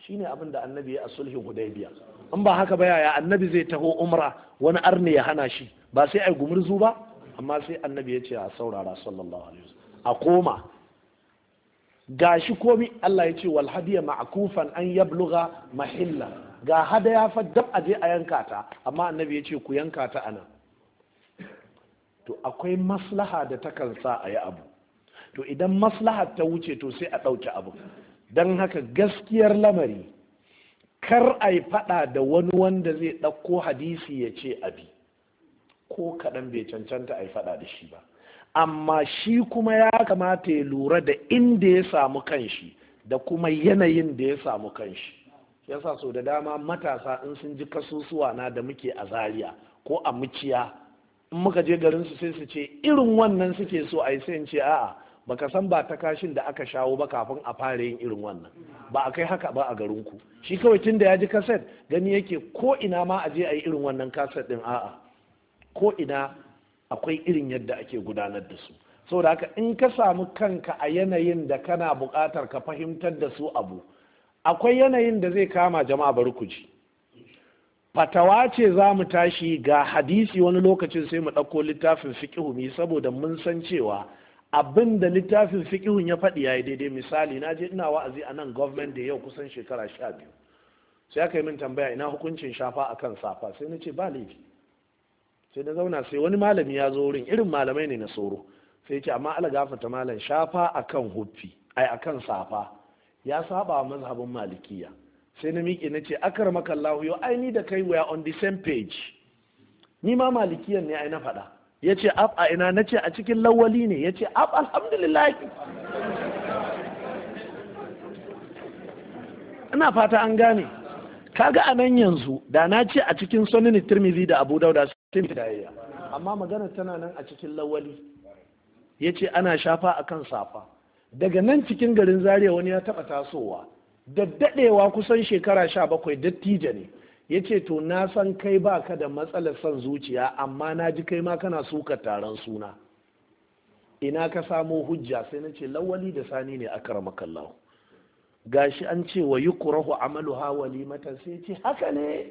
shine abin da annabi ya a sulhin hudaybiya. in ba haka ba yaya annabi zai taho umra wani arne ya hana shi, ba sai ai gumurzu ba? amma sai annabi ya ce a saurara sallallahu alaihi wasallam a koma. gashi komi Allah ya ce wal hadiya ma'kufan an yabluga mahilla, ga hadaya fa dab aje a yanka ta, amma annabi ya ce ku yanka ta anan. to akwai maslaha da takan sa a yi abu, to idan maslaha ta wuce to sai a ɗauki abu. don haka gaskiyar lamari kar a yi faɗa da wani wanda zai ɗauko hadisi ya ce abi, ko kaɗan bai cancanta a yi faɗa da shi ba, amma shi kuma ya kamata ya lura da inda ya samu kanshi da kuma yanayin da ya samu kanshi. yasa so da dama matasa in sun ji kasusuwa na da muke a Zaria ko a Muciya, in muka je garin su sai su ce irin wannan suke so a yi, sai in ce a'a baka san ba ta kashin da aka shawo ba kafin a fara yin irin wannan, ba a kai haka ba a garinku. shi kawai tun da ya ji kaset gani yake ko ina ma a je a yi irin wannan kaset din, a'a ko ina akwai irin yadda ake gudanar da su. saboda haka in ka samu kanka a yanayin da kana buƙatar ka fahimtar da su abu, akwai yanayin da zai kama jama'a bari ku ji. fatawa ce za mu tashi ga hadisi, wani lokacin sai mu ɗauko littafin fiƙihu mi, saboda mun san cewa abin da littafin fiƙihun ya faɗi ya yi daidai. misali na je ina wa'azi a nan government da yau kusan shekara 12, sai aka yi min tambaya ina hukuncin shafa akan safa, sai na ce ba laifi. sai na zauna, sai wani malami ya zo wurin, irin malamai ne na soro, sai ce amma ala gafata malam, shafa akan huffi akan safa ya saba wa mazhabin malikiya. sai na miƙe na ce akramaka Allah, yau ai ni da kai we are on the same page, ni ma malikiyan ne ai na faɗa. ya ce ab a ina? na ce a cikin lawali ne. ya ce ab alhamdulillah. ina fata an gane. kaga a nan yanzu da na ce a cikin sunan tirmidhi da abu dauda sai mu dayayya, amma magana tana nan a cikin lawali. ya ce ana shafa akan safa. daga nan cikin garin Zaria wani ya taɓa tasowa da daɗewa kusan shekara 17, dattijo ne. ya ce to na san kai ba ka da matsalar son zuciya, amma na ji kai ma kana suka taron suna, ina ka samo hujja? sai na ce lawali da sani ne akramakallahu, gashi an ce wa yukrahu amaluha walimatan, sai ce haka ne,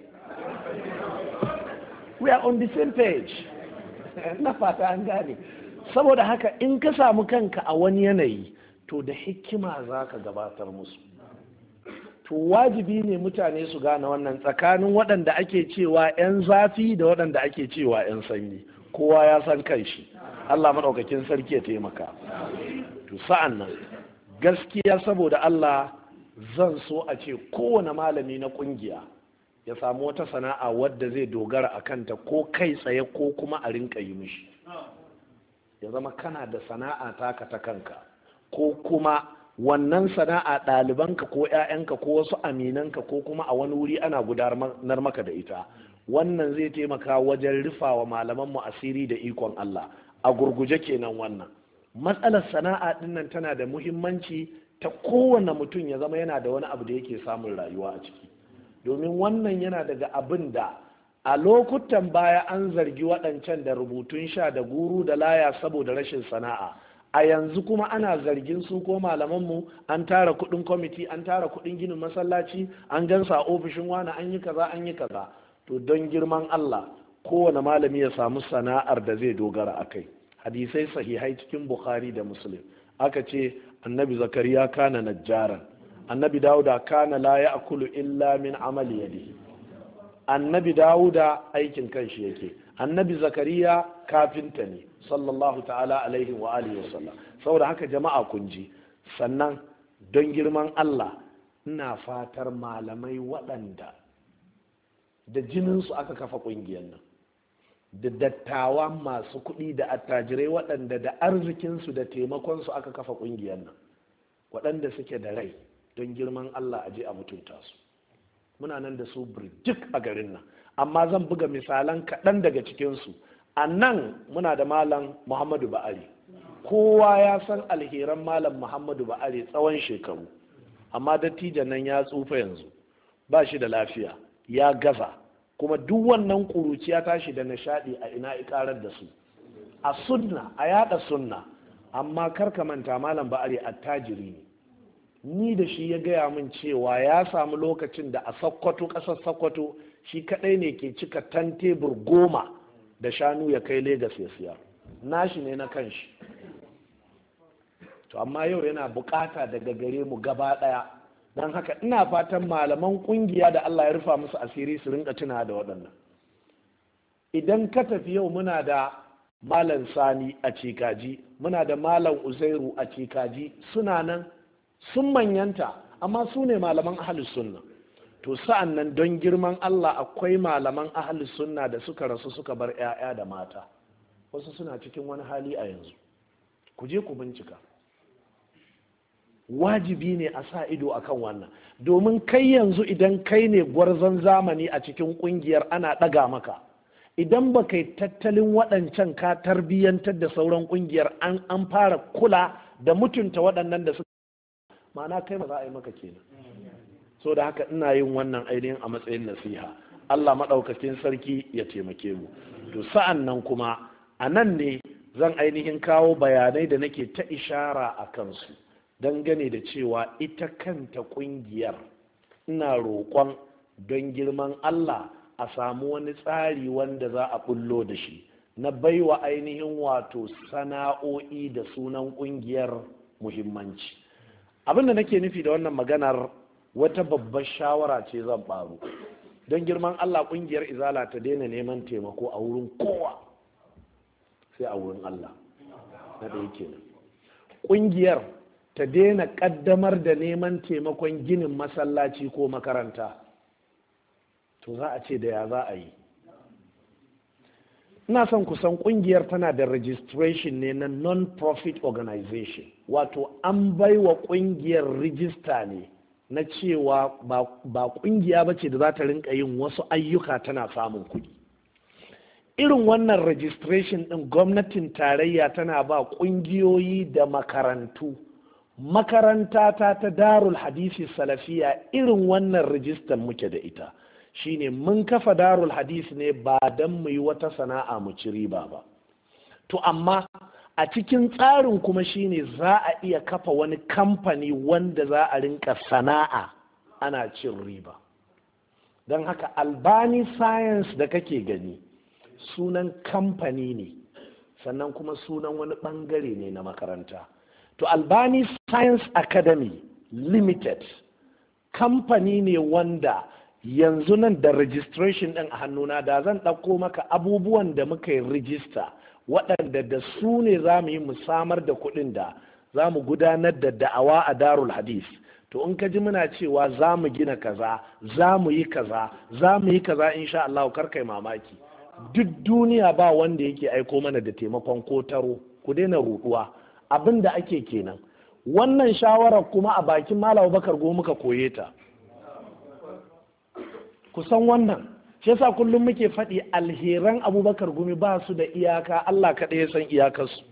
we are on the same page. na fata an gane. saboda haka in ka samu kanka a wani yanayi, to da hikima za ka gabatar musu. to wajibi ne mutane su gane wannan, tsakanin waɗanda ake cewa 'yan zafi da waɗanda ake cewa 'yan sanyi, kowa ya san kanshi. Allah maɗaukakin sarki ya taimaka. to sa'an nan gaskiya saboda Allah zan so a ce kowane malami na ƙungiya ya samu wata sana'a wadda zai dogara a kanta, ko kai tsaye ko kuma a rinka yi mishi. ya zama kana da sana'a taka ta kanka, ko kuma wannan sana'a ɗalibanka ko 'ya'yanka ko wasu aminanka ko kuma a wani wuri ana gudanar maka da ita. wannan zai taimaka wajen rufawa malamanmu asiri da ikon Allah. a gurguje kenan wannan matsalar sana'a dinnan tana da muhimmanci ta kowane mutum ya zama yana da wani abu da yake samun rayuwa a ciki, domin wannan yana daga abin da a lokutan baya an zargi waɗancan da rubutun sha da guru da laya saboda rashin sana'a. a yanzu kuma ana zargin su ko malamanmu an tara kuɗin kwamiti, an tara kuɗin ginin masallaci, an gansa a ofishin wani, an yi kaza an yi kaza. to don girman Allah kowane malami ya samu sana'ar da zai dogara a kai. hadisai sahihai cikin Bukhari da Muslim aka ce annabi Zakariya kana najjaran, annabi Dawuda kana la ya'kulu illa min amali yadihi. annabi Dawuda aikin kanshi yake, annabi Zakariya kafinta ne sallallahu ta'ala alaihi wa alihi wasallam. saboda haka jama'a kun ji. sannan don girman Allah ina fatar malamai waɗanda da jininsu aka kafa ƙungiyar nan, da dattawa masu kuɗi da attajirai waɗanda da arzikinsu da taimakonsu aka kafa ƙungiyar nan, waɗanda suke da rai, don girman Allah a je a mutunta su. muna nan da su birjik a garin nan, amma zan buga misalan kaɗan daga cikinsu. a nan muna da malam Muhammadu Ba'ari, kowa ya san alheran malam Muhammadu Ba'ari tsawon shekaru, amma dattijan nan ya tsufa yanzu, ba shi da lafiya, ya gaza, kuma duk wannan ƙuruci ya tashi da nishaɗi a ina ikarar da su a sunna, a yada sunna. amma karka manta malam Ba'ari attajiri ne, ni da shi ya gaya min cewa ya samu lokacin da a Sokoto, ƙasar Sokoto, shi kaɗai ne ke cika tebur 10 da shanu ya kai Legas ya siya, nashi ne na kanshi. To amma yau yana bukata daga gare mu gaba ɗaya, don haka ina fatan malaman ƙungiya da Allah ya rufa musu asiri su rinka tuna da waɗannan. Idan ka tafi yau muna da Malam Sani a Cikaji, muna da Malam Uzairu a Cikaji, suna nan sun manyanta amma su ne malaman ahlus sunna. To sa'an nan don girman Allah akwai malaman ahlus sunna da suka rasu suka bar 'ya'ya da mata, wasu suna cikin wani hali a yanzu, ku je ku bincika. Wajibi ne a sa ido akan wannan, domin kai yanzu idan kai ne gwarzon zamani a cikin kungiyar ana ɗaga maka, idan ba kai tattalin waɗancan ka tarbiyyantar da sauran kungiyar an fara kula da mutunta waɗannan da suka, ma'ana kai ba za a yi maka kenan. So da haka ina yin wannan ainihin a matsayin nasiha. Allah maɗaukakin sarki ya taimake mu. To sa'an nan kuma a nan ne zan ainihin kawo bayanai da nake ta ishara a kansu dangane da cewa ita kanta ƙungiyar, ina roƙon don girman Allah a samu wani tsari wanda za a bullo da shi na baiwa ainihin wato sana'o'i da sunan ƙungiyar muhimmanci. Abin da nake nufi da wannan maganar wata babbar shawara ce zan faru. Don girman Allah ƙungiyar Izala ta daina neman taimako a wurin kowa sai a wurin Allah. Na ɗaya kenan. Ƙungiyar ta daina ƙaddamar da neman taimakon ginin masallaci ko makaranta. To za a ce da ya za a yi. Ina son kusan ƙungiyar tana da registration ne na non-profit organization, wato an baiwa ƙungiyar rijista ne na cewa ba ƙungiya ba ce da za ta rinka yin wasu ayyuka tana samun kuɗi. Irin wannan registration ɗin gwamnatin tarayya tana ba ƙungiyoyi da makarantu. Makaranta ta Darul Hadisi Salafiya irin wannan rijistar muke da ita. Shine mun kafa Darul Hadis ne ba don mu yi wata sana'a mu ci riba ba. To amma a cikin tsarin kuma shine za a iya kafa wani kamfani wanda za a rinka sana'a ana cin riba. Don haka Albani Science da kake gani sunan kamfani ne, sannan kuma sunan wani bangare ne na makaranta. To Albani Science Academy Limited kamfani ne wanda yanzu nan da registration ɗin a hannuna, da zan ɗauko maka abubuwan da muka yi rijista waɗanda da su ne za mu yi mu samar da kuɗin da za mu gudanar da da'awa a Darul Hadis. To in ka ji muna cewa za mu gina kaza, za mu yi kaza, za mu yi kaza, insha Allah kar kai mamaki. Duk duniya ba wanda yake aiko mana da taimakon ko taro, ku daina ruɗuwa. Abin da ake kenan. Wannan shawarar kuma a bakin Malam Bakar Go muka koye ta. Kusan wannan shi yasa kullum muke faɗi alheran Abubakar Gumi ba su da iyaka, Allah kaɗai ya san iyakarsu.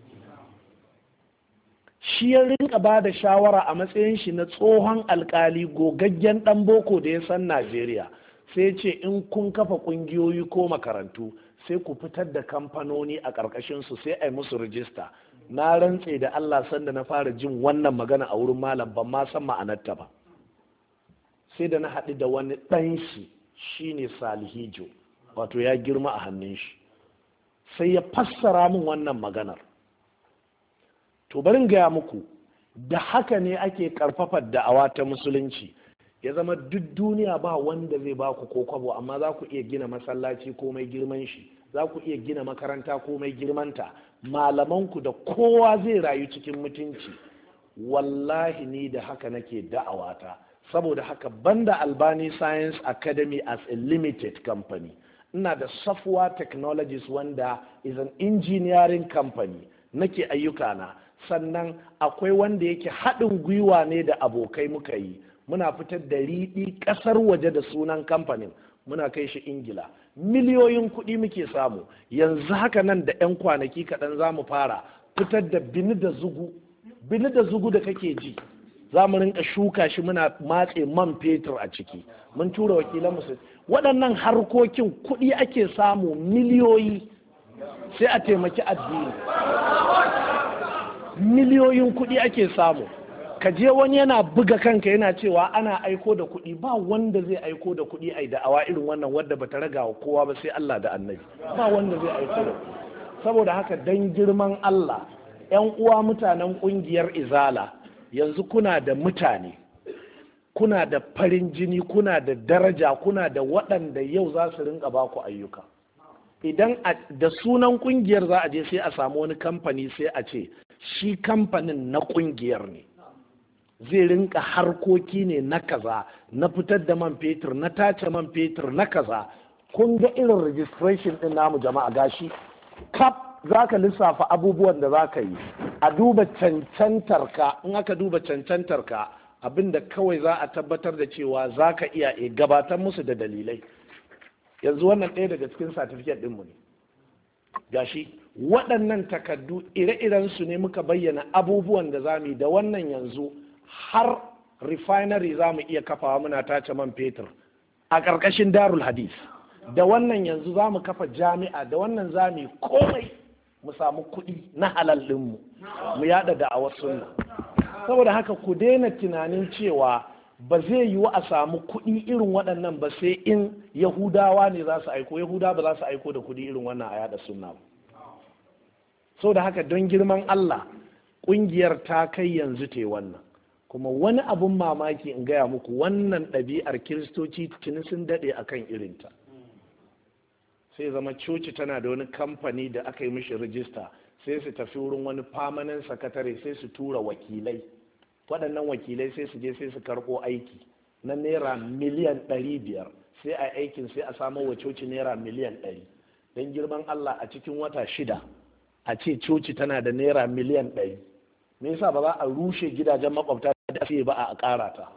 Shi ya rinka ba da shawara a matsayin shi na tsohon alkali gogaggen ɗan boko da ya san Najeriya, sai ce in kun kafa ƙungiyoyi ko makarantu sai ku fitar da kamfanoni a ƙarƙashinsu sai a yi musu rijista. Na rantse da Allah sanda na fara jin wannan magana a wurin malam ban ma san ma'anarta ba, sai da na haɗu da wani ɗan shi shine Salihijo, wato ya girma a hannun shi, sai ya fassara min wannan maganar. To barin gaya muku da haka ne ake karfafar da'awa ta musulunci, ya zama duk duniya ba wanda zai ba ku ko kwabo, amma za ku iya gina masallaci ko mai girman shi, za ku iya gina makaranta ko mai girmanta, malamanku da kowa zai rayu cikin mutunci. Wallahi ni da haka nake da'awata. Saboda haka banda Albani Science Academy as a limited company, ina da Safwa Technologies wanda is an engineering company nake ayyukana, sannan akwai wanda yake haɗin gwiwa ne da abokai muka yi, muna fitar da riɗi ƙasar waje da sunan kamfanin, muna kai shi Ingila, miliyoyin kuɗi muke samu. Yanzu haka nan da 'yan kwanaki kaɗan za mu fara fitar da bini da zugu da kake ji, za mu rinka shuka shi, muna matse man fetur a ciki, mun tura wakilan musu. Waɗannan harkokin kuɗi ake samu miliyoyi, sai a taimaki addini, miliyoyin kuɗi ake samu. ka je wani yana buga kanka yana cewa ana aiko da kuɗi. Ba wanda zai aiko da kuɗi ai da'awa irin wannan wadda bata raga wa kowa ba sai Allah da annabi. Ba wanda zai aiko da kuɗi. Saboda haka dan girman Allah, 'yan uwa mutanen ƙungiyar Izala, yanzu kuna da mutane, kuna da farin jini, kuna da daraja, kuna da waɗanda yau za su rinka ba ku ayyuka. Idan da sunan ƙungiyar za a je sai a samu wani kamfani sai a ce shi kamfanin na ƙungiyar ne, zai rinka harkoki ne na kaza, na fitar da man fetur, na tace man fetur, na kaza. Kun ga irin registration ɗin namu jama'a, gashi kaf za ka lissafa abubuwan da za ka yi, a duba cancantarka. In aka duba cancantarka, abinda kawai za a tabbatar da cewa za ka iya gabatar musu da dalilai. Yanzu wannan ɗaya daga cikin certificate ɗinmu ne, gashi waɗannan takardu ire-iren su ne muka bayyana abubuwan da za mu yi. Da wannan yanzu har refinery za mu iya kafawa muna tace man fetur a ƙarƙashin Darul Hadith. Da wannan yanzu za mu kafa jami'a, da wannan za mu yi komai mu samu kuɗi na halal ɗinmu mu yada da'awar sunna. Saboda haka ku daina tunanin cewa ba zai yiwu a samu kuɗi irin waɗannan ba sai in Yahudawa ne za su aiko. Yahudawa ba za su aiko da kuɗi irin wannan a yada sunna ba. Saboda haka don girman Allah, ƙungiyar ta kai yanzu te wannan. Kuma wani abun mamaki in gaya muku, wannan ɗabi'ar Kiristoci tuni sun daɗe akan irinta. Sai zama coci tana da wani kamfani da aka yi mishi rijista, sai su tafi wurin wani famanin sakatare sai su tura wakilai. Waɗannan wakilai sai su je sai su karɓo aiki na naira miliyan 500, sai a aikin sai a samo wa coci naira miliyan 100. Don girman Allah, a cikin wata 6 a ce coci tana da naira miliyan 100, me yasa ba za a rushe gidajen makwabta da sai ba a ƙara ta?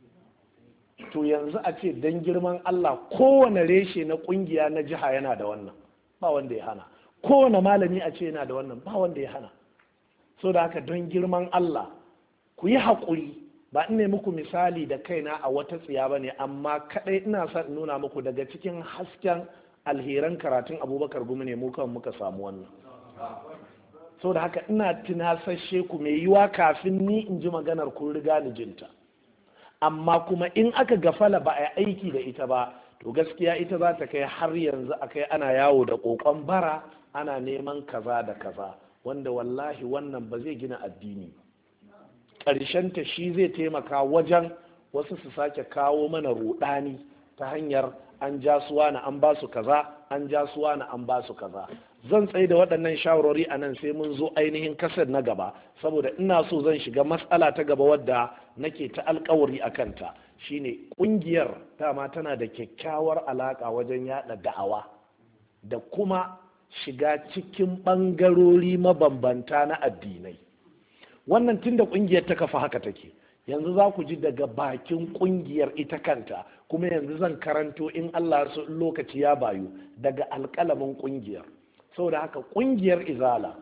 To yanzu a ce don girman Allah, kowane reshe na kungiya na jiha yana da wannan, ba wanda ya hana. Kowane malami a ce yana da wannan, ba wanda ya hana. So da haka don girman Allah, ku yi haƙuri. Ba in ne muku misali da kaina a wata tsiya ba ne, amma kaɗai ina son in nuna muku daga cikin hasken alheran karatun Abubakar Gumi ne mu kan muka samu wannan. So da haka ina tunasashe ku, mai yiwa kafin ni in ji maganar kun riga ni jinta. Amma kuma in aka gafala ba a aiki da ita ba, to gaskiya ita za ta kai har yanzu a kai ana yawo da kokon bara, ana neman kaza da kaza, wanda wallahi wannan ba zai gina addini ba. Ta shi zai taimaka wajen wasu su sake kawo mana rudani ta hanyar an ja suwa na an ba su kaza, an ja suwa na an ba su kaza. Zan tsaye da waɗannan shawarwari a nan sai mun zo ainihin kasar na gaba, saboda ina so zan shiga matsala ta gaba wadda nake ta alkawari a kanta. Shine ƙungiyar dama tana da kyakkyawar alaƙa wajen yada da'awa da kuma shiga cikin ɓangarori mabambanta na addinai. Wannan tun da ƙungiyar ta kafa haka take. Yanzu za ku ji daga bakin ƙungiyar ita kanta, kuma yanzu zan karanto in Allah so lokaci ya bayu daga alƙalamin ƙungiyar. Saboda haka ƙungiyar Izala,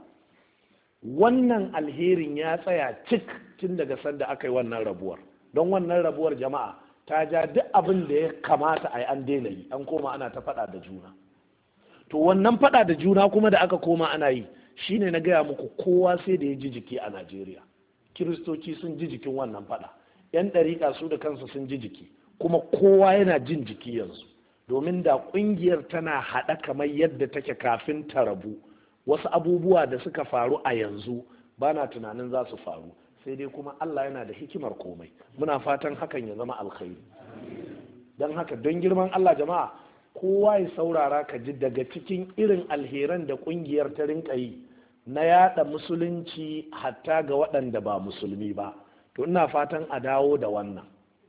wannan alherin ya tsaya cik tun daga sanda aka yi wannan rabuwar. Don wannan rabuwar jama'a ta ja duk abin da ya kamata a yi an daina yi, an koma ana ta faɗa da juna. To wannan faɗa da juna kuma da aka koma ana yi, shine na gaya muku kowa sai da ya ji jiki a Najeriya. Kiristoci sun ji jikin wannan faɗa, 'yan ɗariƙa su da kansu sun ji jiki, kuma kowa yana jin jiki yanzu. Domin da ƙungiyar tana haɗa kamar yadda take kafin ta rabu, wasu abubuwa da suka faru a yanzu ba na tunanin za su faru. Sai dai kuma Allah yana da hikimar komai. Muna fatan hakan ya zama alkhairi. Don haka don girman Allah jama'a, kowa ya saurara ka ji daga cikin irin alheran da ƙungiyar ta rinka yi na yada musulunci hatta ga waɗanda ba musulmi ba. To ina fatan a dawo da wannan.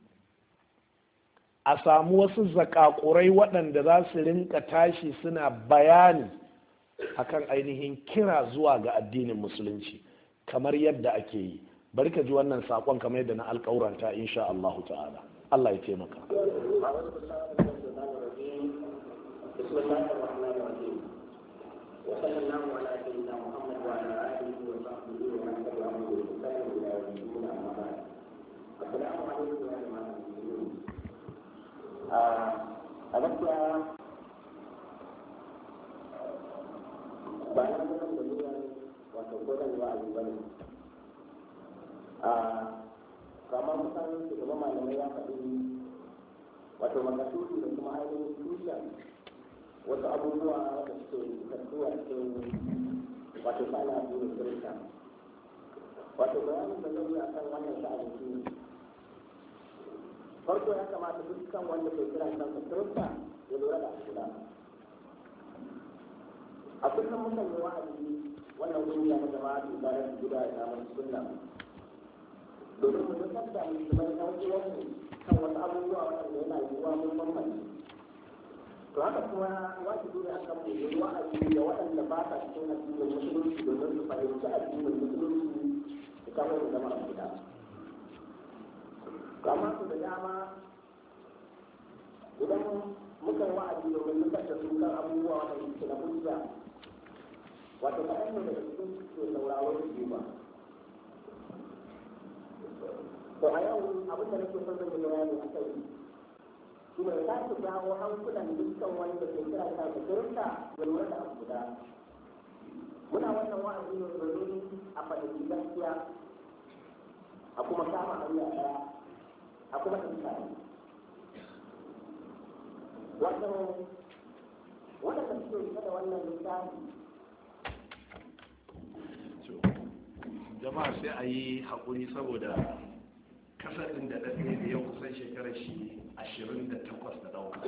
A samu wasu zakakurai waɗanda za su rinka tashi suna bayani akan ainihin kira zuwa ga addinin musulunci kamar yadda ake yi. Bari ka ji wannan saƙon kamar yadda na alƙauranta insha Allah ta'ala. Allah ya taimaka. A gaskiya bayan gudun da niyan wato gudun wa'azi ba ne. kusan shugaban malamai ya faɗi wato makasudu da kuma ainihin tushen wasu abubuwa wanda suke tattuwa cikin wato sha'ani a cikin kirista. Wato bayanin da zai yi a kan wannan sha'ani shi ne farko ya kamata dukkan wanda ke kiran kansa kirista ya lura da guda. A kullum mukan yi wa'azi wannan kungiya na jama'a su tare da gida da namun sunna domin mu nusar da musulmai ɗan uwanmu kan wasu abubuwa waɗanda yana yiwuwa mun bambanci. To haka kuma wajibi ne akan mu yi wa'azi da waɗanda ba sa cikin addinin musulunci domin su fahimci addinin musulunci su kawo da zama a gida. Kama su da dama idan muka yi wa'azi domin nusar da su kan abubuwa waɗanda suke na hujja wato kaɗan ne daga cikin ke sauraro su ba. To a yau abin da nake son zan yi bayani a kai shi ne za su jawo hankulan dukkan wanda ke kira ta da kirista ya lura da abu guda. Muna wannan wa'azi ne domin a fahimci gaskiya a kuma kama hanya ɗaya a kuma tsari. Wato waɗanda suke rike da wannan littafi jama'a sai a yi haƙuri saboda kasadin da ɗaɗe da yau kusan shekarar shi 28 da ɗauka.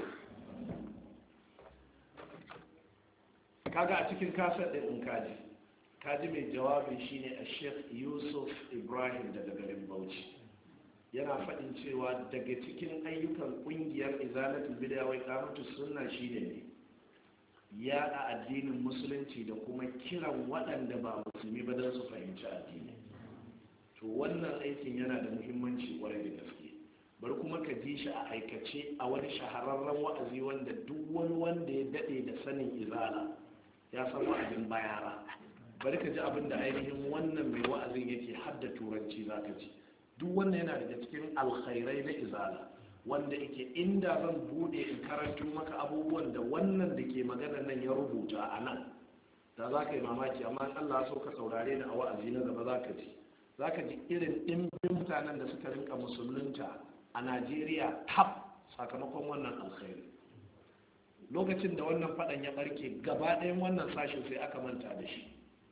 Kaga a cikin kasar ɗin in kaji mai jawabi shine a Sheikh Yusuf Ibrahim daga garin Bauchi yana faɗin cewa daga cikin ayyukan ƙungiyar izalatul bid'a wa iqamatus sunna shine ne yaɗa addinin musulunci da kuma kiran waɗanda ba musulmi ba don su fahimci addini. To wannan aikin yana da muhimmanci kwarai da gaske. Bari kuma ka ji shi a aikace a wani shahararren wa'azi wanda duk wani wanda ya daɗe da sanin izala ya san wa'azin bayara. Bari ka ji abin da ainihin wannan mai wa'azin yake hadda turanci za ka ji. Duk wannan yana daga cikin alkhairai na izala wanda yake inda zan bude in karanto maka abubuwan da wannan da ke magana nan ya rubuta a nan da za ka yi mamaki, amma Allah so ka saurare ni a wa'azi na gaba za ka ji irin ɗimbin mutanen da suka rinka musulunta a Najeriya tab sakamakon wannan alkhairi. Lokacin da wannan faɗan ya ɓarke gaba ɗayan wannan sashen sai aka manta da shi.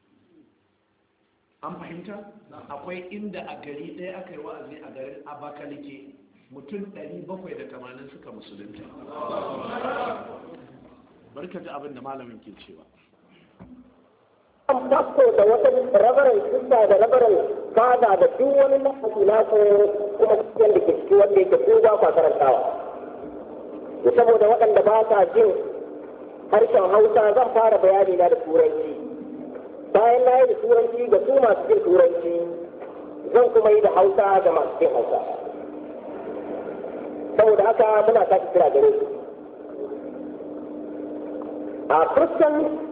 An fahimta? Akwai inda a gari ɗaya aka yi wa'azi a garin Abakalike mutum 780 suka musulunta. Barka ji abin da malamin ke cewa. an fasto da wata rabarin sista da rabarin fada da duk wani lafafi na su kuma cikin da ke ciki wanda yake ko ba kwa karantawa. Da saboda waɗanda ba sa jin harshen Hausa zan fara bayani na da Turanci. Bayan na yi da Turanci ga su masu jin Turanci zan kuma yi da Hausa ga masu jin Hausa. Saboda haka muna sake kira gare su. A Christians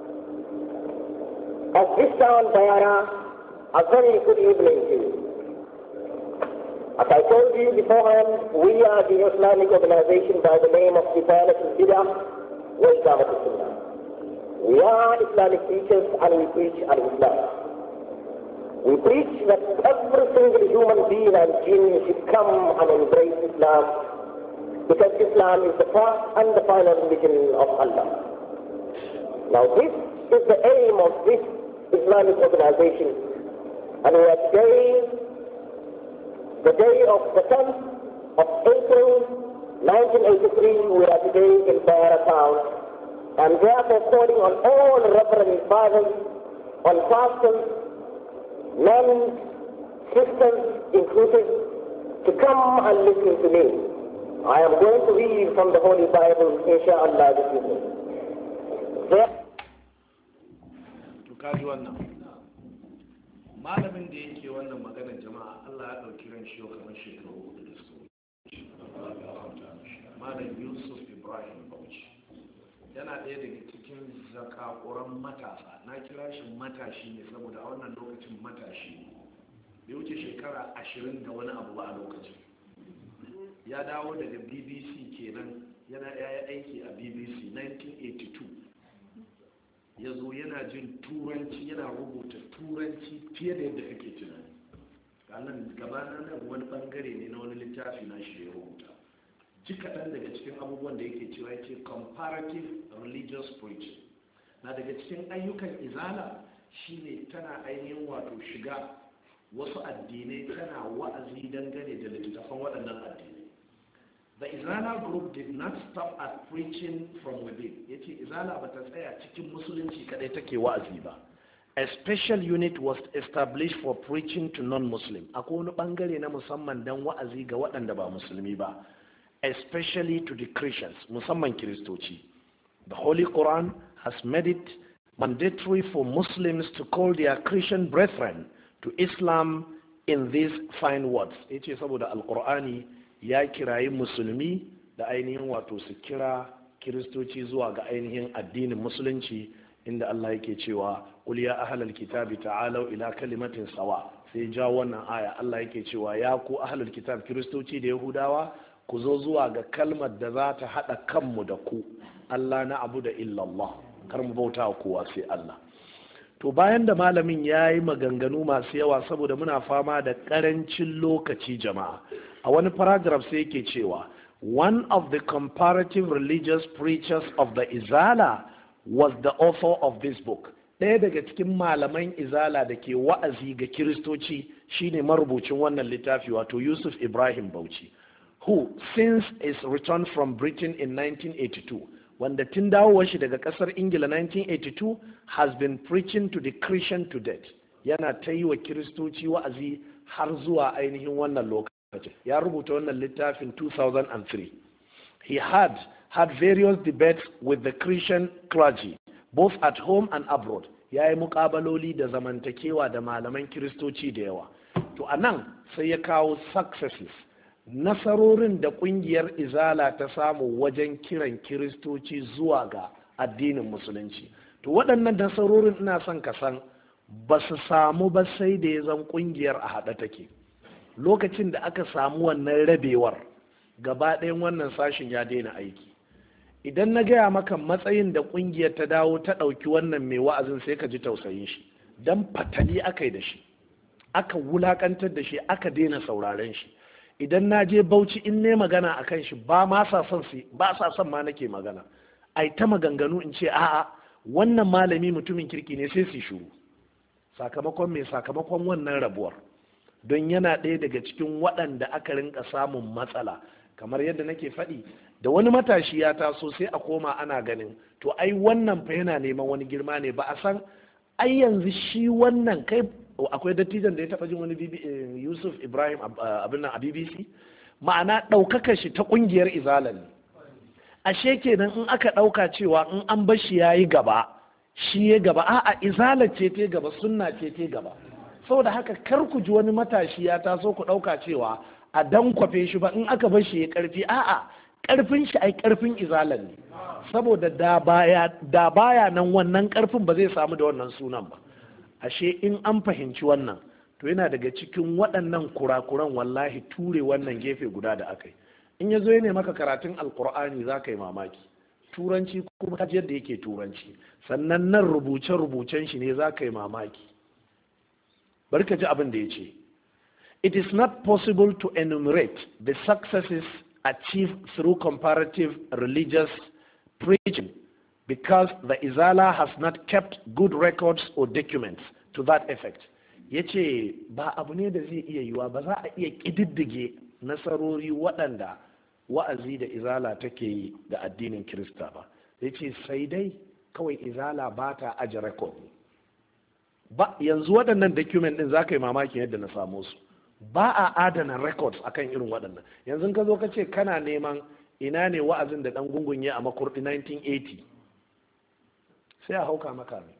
of this town, Bayara, a very good evening to you. As I told you beforehand, we are the Islamic organization by the name of Izalatul Bid'ah wa Iqamatus Sunnah. We are Islamic teachers and we preach al-Islam. We preach that every single human being and jinn should come and embrace Islam because Islam is the first and the final religion of Allah. Now this is the aim of this Islamic organization, and we are today, the day of the 10th of April 1983, we are today in Bayara town, and therefore calling on all reverend fathers, on pastors, men, sisters included, to come and listen to me. I am going to read from the Holy Bible, inshallah, this evening. Kaji wannan malamin da yake wannan maganar jama'a Allah ya ɗauki ran shi kamar shekaru 4 da su Malam Yusuf Ibrahim Bauchi yana ɗaya daga cikin zakakuran matasa. Na kira shi matashi ne saboda a wannan lokacin matashi ne, bai wuce shekara 20 da wani abu ba a lokacin. Ya dawo daga BBC kenan, yana aiki a BBC 1982. ya zo yana jin turanci, yana rubuta turanci fiye da yadda kake tunani. a nan gabanin nan wani bangare ne na wani littafi na shi ya rubuta ji kaɗan daga cikin abubuwan da yake cewa ya ce comparative religious preaching na daga cikin ayyukan izala shine tana ainihin wato shiga wasu addinai tana wa'azi dangane da littattafan waɗannan addinai. The Izala group did not stop at preaching from within. Yace Izala bata tsaya cikin musulunci kadai take wa'azi ba. A special unit was established for preaching to non-Muslim. Akwai wani bangare na musamman dan wa'azi ga waɗanda ba musulmi ba, especially to the Christians, musamman Kiristoci. The Holy Quran has made it mandatory for Muslims to call their Christian brethren to Islam in these fine words. Yace saboda Al-Qur'ani ya kirayi musulmi da ainihin wato su kira kiristoci zuwa ga ainihin addinin musulunci, inda Allah yake cewa qul ya ahlal kitabi ta'alu ila kalimatin sawa. sai ja wannan aya Allah yake cewa ya ku ahlul kitab kiristoci da yahudawa ku zo zuwa ga kalmar da za ta hada kanmu da ku, Allah na abu da illallah, kar mu bauta kowa sai Allah. To bayan da malamin ya yi maganganu masu yawa saboda muna fama da karancin lokaci jama'a, a wani paragraph sai yake cewa one of the comparative religious preachers of the Izala was the author of this book. Ɗaya daga cikin malaman Izala da ke wa'azi ga Kiristoci shine marubucin wannan littafi wato Yusuf Ibrahim Bauchi, who since his return from Britain in 1982, wanda tun dawowar shi daga kasar Ingila 1982 has been preaching to the Christian to date. Yana ta yi wa Kiristoci wa'azi har zuwa ainihin wannan lokacin. Ya rubuta wannan littafin 2003. He had various debates with the Christian clergy, both at home and abroad. Ya yi muƙabaloli da zamantakewa da malaman Kiristoci da yawa. To anan sai ya kawo successes, nasarorin da kungiyar Izala ta samu wajen kiran Kiristoci zuwa ga addinin musulunci. To waɗannan nasarorin ina son ka san ba su samu ba sai da ya zan kungiyar a haɗe take. Lokacin da aka samu wannan rabewar, gaba ɗayan wannan sashin ya daina aiki. Idan na gaya maka matsayin da kungiyar ta dawo ta ɗauki wannan mai wa'azin sai ka ji tausayin shi, don fatali aka yi da shi, aka wulakantar da shi, aka daina sauraren shi. Idan na je Bauchi in ne magana a kan shi ba sa son ma nake magana, ai ta maganganu in ce a'a wannan malami mutumin kirki ne, sai su shuru. Sakamakon wannan rabuwar, don yana ɗaya daga cikin waɗanda aka rinka samun matsala. Kamar yadda nake faɗi, da wani matashi ya taso sai a koma ana ganin to ai wannan fa yana neman wani girma ne, ba a san ai yanzu shi wannan kai. Akwai dattijan da ya taɓa jin wani Yusuf Ibrahim abin nan a BBC, ma'ana ɗaukaka shi ta ƙungiyar Izala ne. Ashe kenan in aka ɗauka cewa in an bar shi ya yi gaba, shi ya gaba, a'a Izala ce ta gaba, sunna ce ta gaba. Saboda haka kar ku ji wani matashi ya taso ku ɗauka cewa a dankwafe shi ba, in aka bar shi ya ƙarfi, a'a ƙarfin shi ai ƙarfin Izalan ne. Saboda da baya nan wannan ƙarfin ba zai samu da wannan sunan ba. Ashe in an fahimci wannan, to yana daga cikin waɗannan kurakuran wallahi ture wannan gefe guda da aka yi. In ya zo ya maka karatun alkur'ani za ka yi mamaki, turanci kuma kaji yadda yake turanci, sannan nan rubuce-rubucen shi ne za ka yi mamaki. Bari ka ji abin da ya ce, it is not possible to enumerate the successes achieved through comparative religious preaching because the Izala has not kept good records or documents to that effect. Ya ce ba abu ne da zai iya yiwa, ba za a iya ƙididdige nasarori waɗanda wa'azi da Izala take yi ga addinin Kirista ba. Ya ce sai dai kawai Izala ba ta aje record. Ba yanzu waɗannan document ɗin za ka yi mamakin yadda na samo su. Ba a adana records akan irin waɗannan. Yanzu ka zo ka ce kana neman ina ne wa'azin da ɗan gungun ya a Makurdi 1980. Sai a hauka maka ne.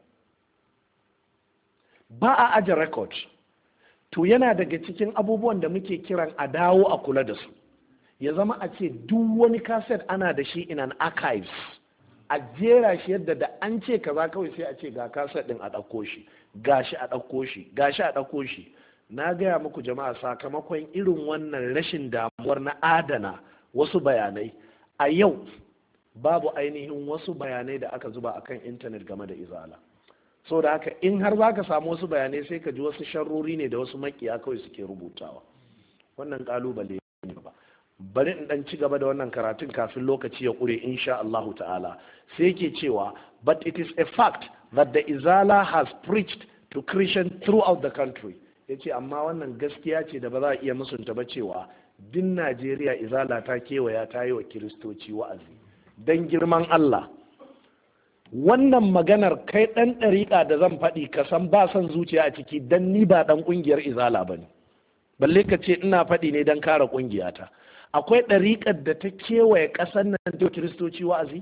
Ba a aje record. To yana daga cikin abubuwan da muke kiran a dawo a kula da su. Ya zama a ce duk wani kaset ana da shi in an archives, a jera shi yadda da an ce kaza kawai sai a ce ga kaset din a ɗauko shi, gashi a ɗauko shi, gashi a ɗauko shi. Na gaya muku jama'a, sakamakon irin wannan rashin damuwar na adana wasu bayanai, a yau babu ainihin wasu bayanai da aka zuba akan intanet game da Izala. so da haka in har za ka samu wasu bayanai sai ka ji wasu sharrori ne da wasu makiya kawai suke rubutawa. Wannan kalubale ne ba. Bari in dan ci gaba da wannan karatun kafin lokaci ya kure insha Allahu ta'ala. Sai yake cewa but it is a fact that the Izala has preached to Christians throughout the country. Yace amma wannan gaskiya ce da ba za a iya musunta ba cewa din Najeriya Izala ta kewaya ta yi wa Kiristoci wa'azi. Dan girman Allah wannan maganar kai dan ɗariƙa da zan faɗi ka san ba son zuciya a ciki dan ni ba dan ƙungiyar Izala bane. Balle ka ce ina faɗi ne dan kare ƙungiyata. Akwai ɗariƙar da ta kewaye ƙasar nan da Kiristoci wa'azi?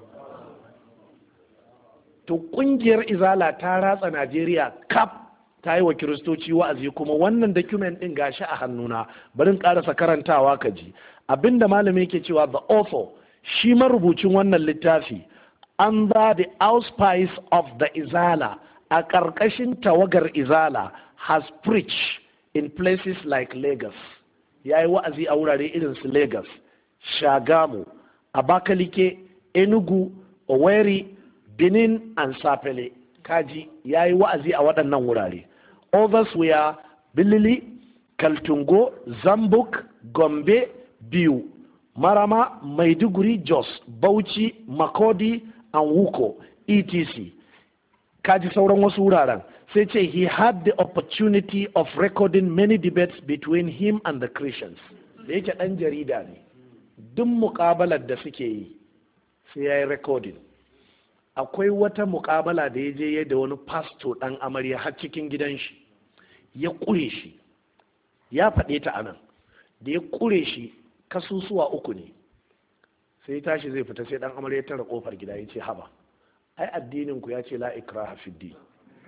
To ƙungiyar Izala ta ratsa Najeriya kaf ta yi wa Kiristoci wa'azi, kuma wannan document ɗin gashi a hannuna, bari in ƙarasa karantawa ka ji abinda malami yake cewa the author, shi marubucin wannan littafi, under the auspice of the Izala, a ƙarƙashin tawagar Izala, has preached in places like Lagos. Ya yi wa'azi a wurare irin su Lagos, Shagamu, Abakalike, Enugu, Owerri, Benin and Sapele. Kaji ya yi wa'azi a waɗannan wurare. Others were Bilili, Kaltungo, Zambuk, Gombe, Biu, Marama, Maiduguri, Jos, Bauchi, Makodi and Wuko, etc. Kaji sauran wasu wuraren. Sai ce he had the opportunity of recording many debates between him and the Christians. Da yake ɗan jarida ne, duk muƙabalar da suke yi sai ya yi recording. Akwai wata muƙabala da ya je da wani pasto ɗan amarya har cikin gidan shi, ya ƙure shi, ya faɗe ta anan, da ya ƙure shi kasusuwa uku ne, sai tashi zai fita sai ɗan amarya tara ƙofar gida ya ce haba, ai addinin ku ya ce la ikraha fid din.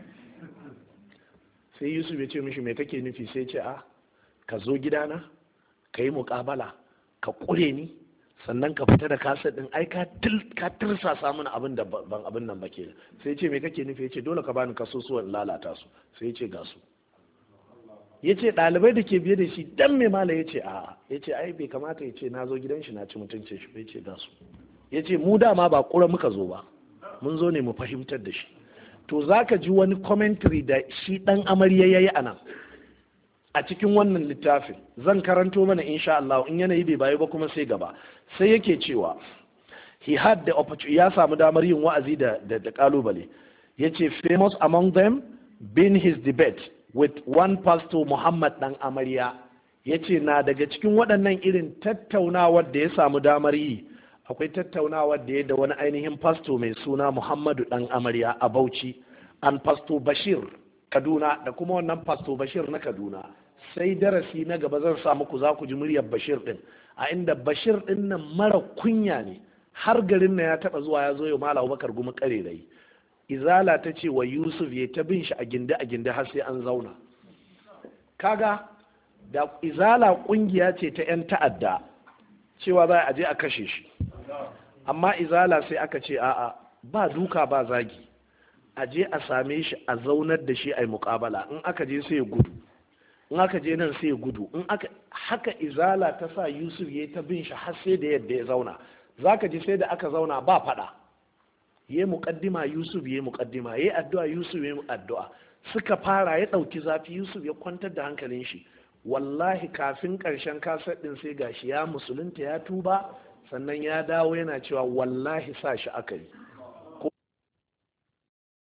Sai Yusuf ya ce mishi me kake nufi? Sai ce a ka zo gidana ka yi muƙabala ka ƙure ni sannan ka fita da kaset ɗin, ai ka tirsasa mana abin da ban abin nan ba ke. Sai ce me kake nufi? Ya ce dole ka bani kasusuwan lalata su. Sai ya ce ga su. Ya ce ɗalibai da ke biye da shi dan me mala? Ya ce a'a. Ya ce ai bai kamata ya ce na zo gidan shi na ci mutuncin shi. Ya ce ga su. Ya ce mu dama ba ƙura muka zo ba, mun zo ne mu fahimtar da shi. To za ka ji wani commentary da shi ɗan amarya ya yi a nan a cikin wannan littafin, zan karanto mana insha Allah, in yanayi bai bayu ba kuma sai gaba. Sai yake cewa he had the opportunity, ya samu damar yin wa'azi da kalubale. Yace famous among them being his debate with one pastor Muhammad dan amarya. Yace na daga cikin waɗannan irin tattaunawar da ya samu damar yi, akwai tattaunawar da ya da wani ainihin pasto mai suna Muhammadu dan amarya a Bauchi, an pasto Bashir Kaduna, da kuma wannan pasto Bashir na Kaduna. Sai darasi na gaba zan sa muku, za ku ji muryar Bashir din, a inda Bashir din nan mara kunya ne, har garin na ya taba zuwa ya zo ya Malam Abubakar Gumi karerai. Izala ta ce wa Yusuf ya ta bin shi a gindi har sai an zauna. Kaga da Izala kungiya ce ta 'yan ta'adda, cewa za a je a kashe shi, amma Izala sai aka ce a'a, ba duka ba zagi, a je a same shi a zaunar da shi a yi muƙabala. In aka je sai ya gudu, in aka je nan sai ya gudu, in aka haka Izala ta sa Yusuf ya ta bin shi har sai da yadda ya zauna. Zaka ji sai da aka zauna ba faɗa, ya muƙaddima Yusuf ya muƙaddima, ya addu'a Yusuf ya addu'a, suka fara, ya ɗauki zafi, Yusuf ya kwantar da hankalin shi. Wallahi kafin ƙarshen kasar ɗin sai gashi ya musulunta, ya tuba, sannan ya dawo yana cewa wallahi sa shi aka yi.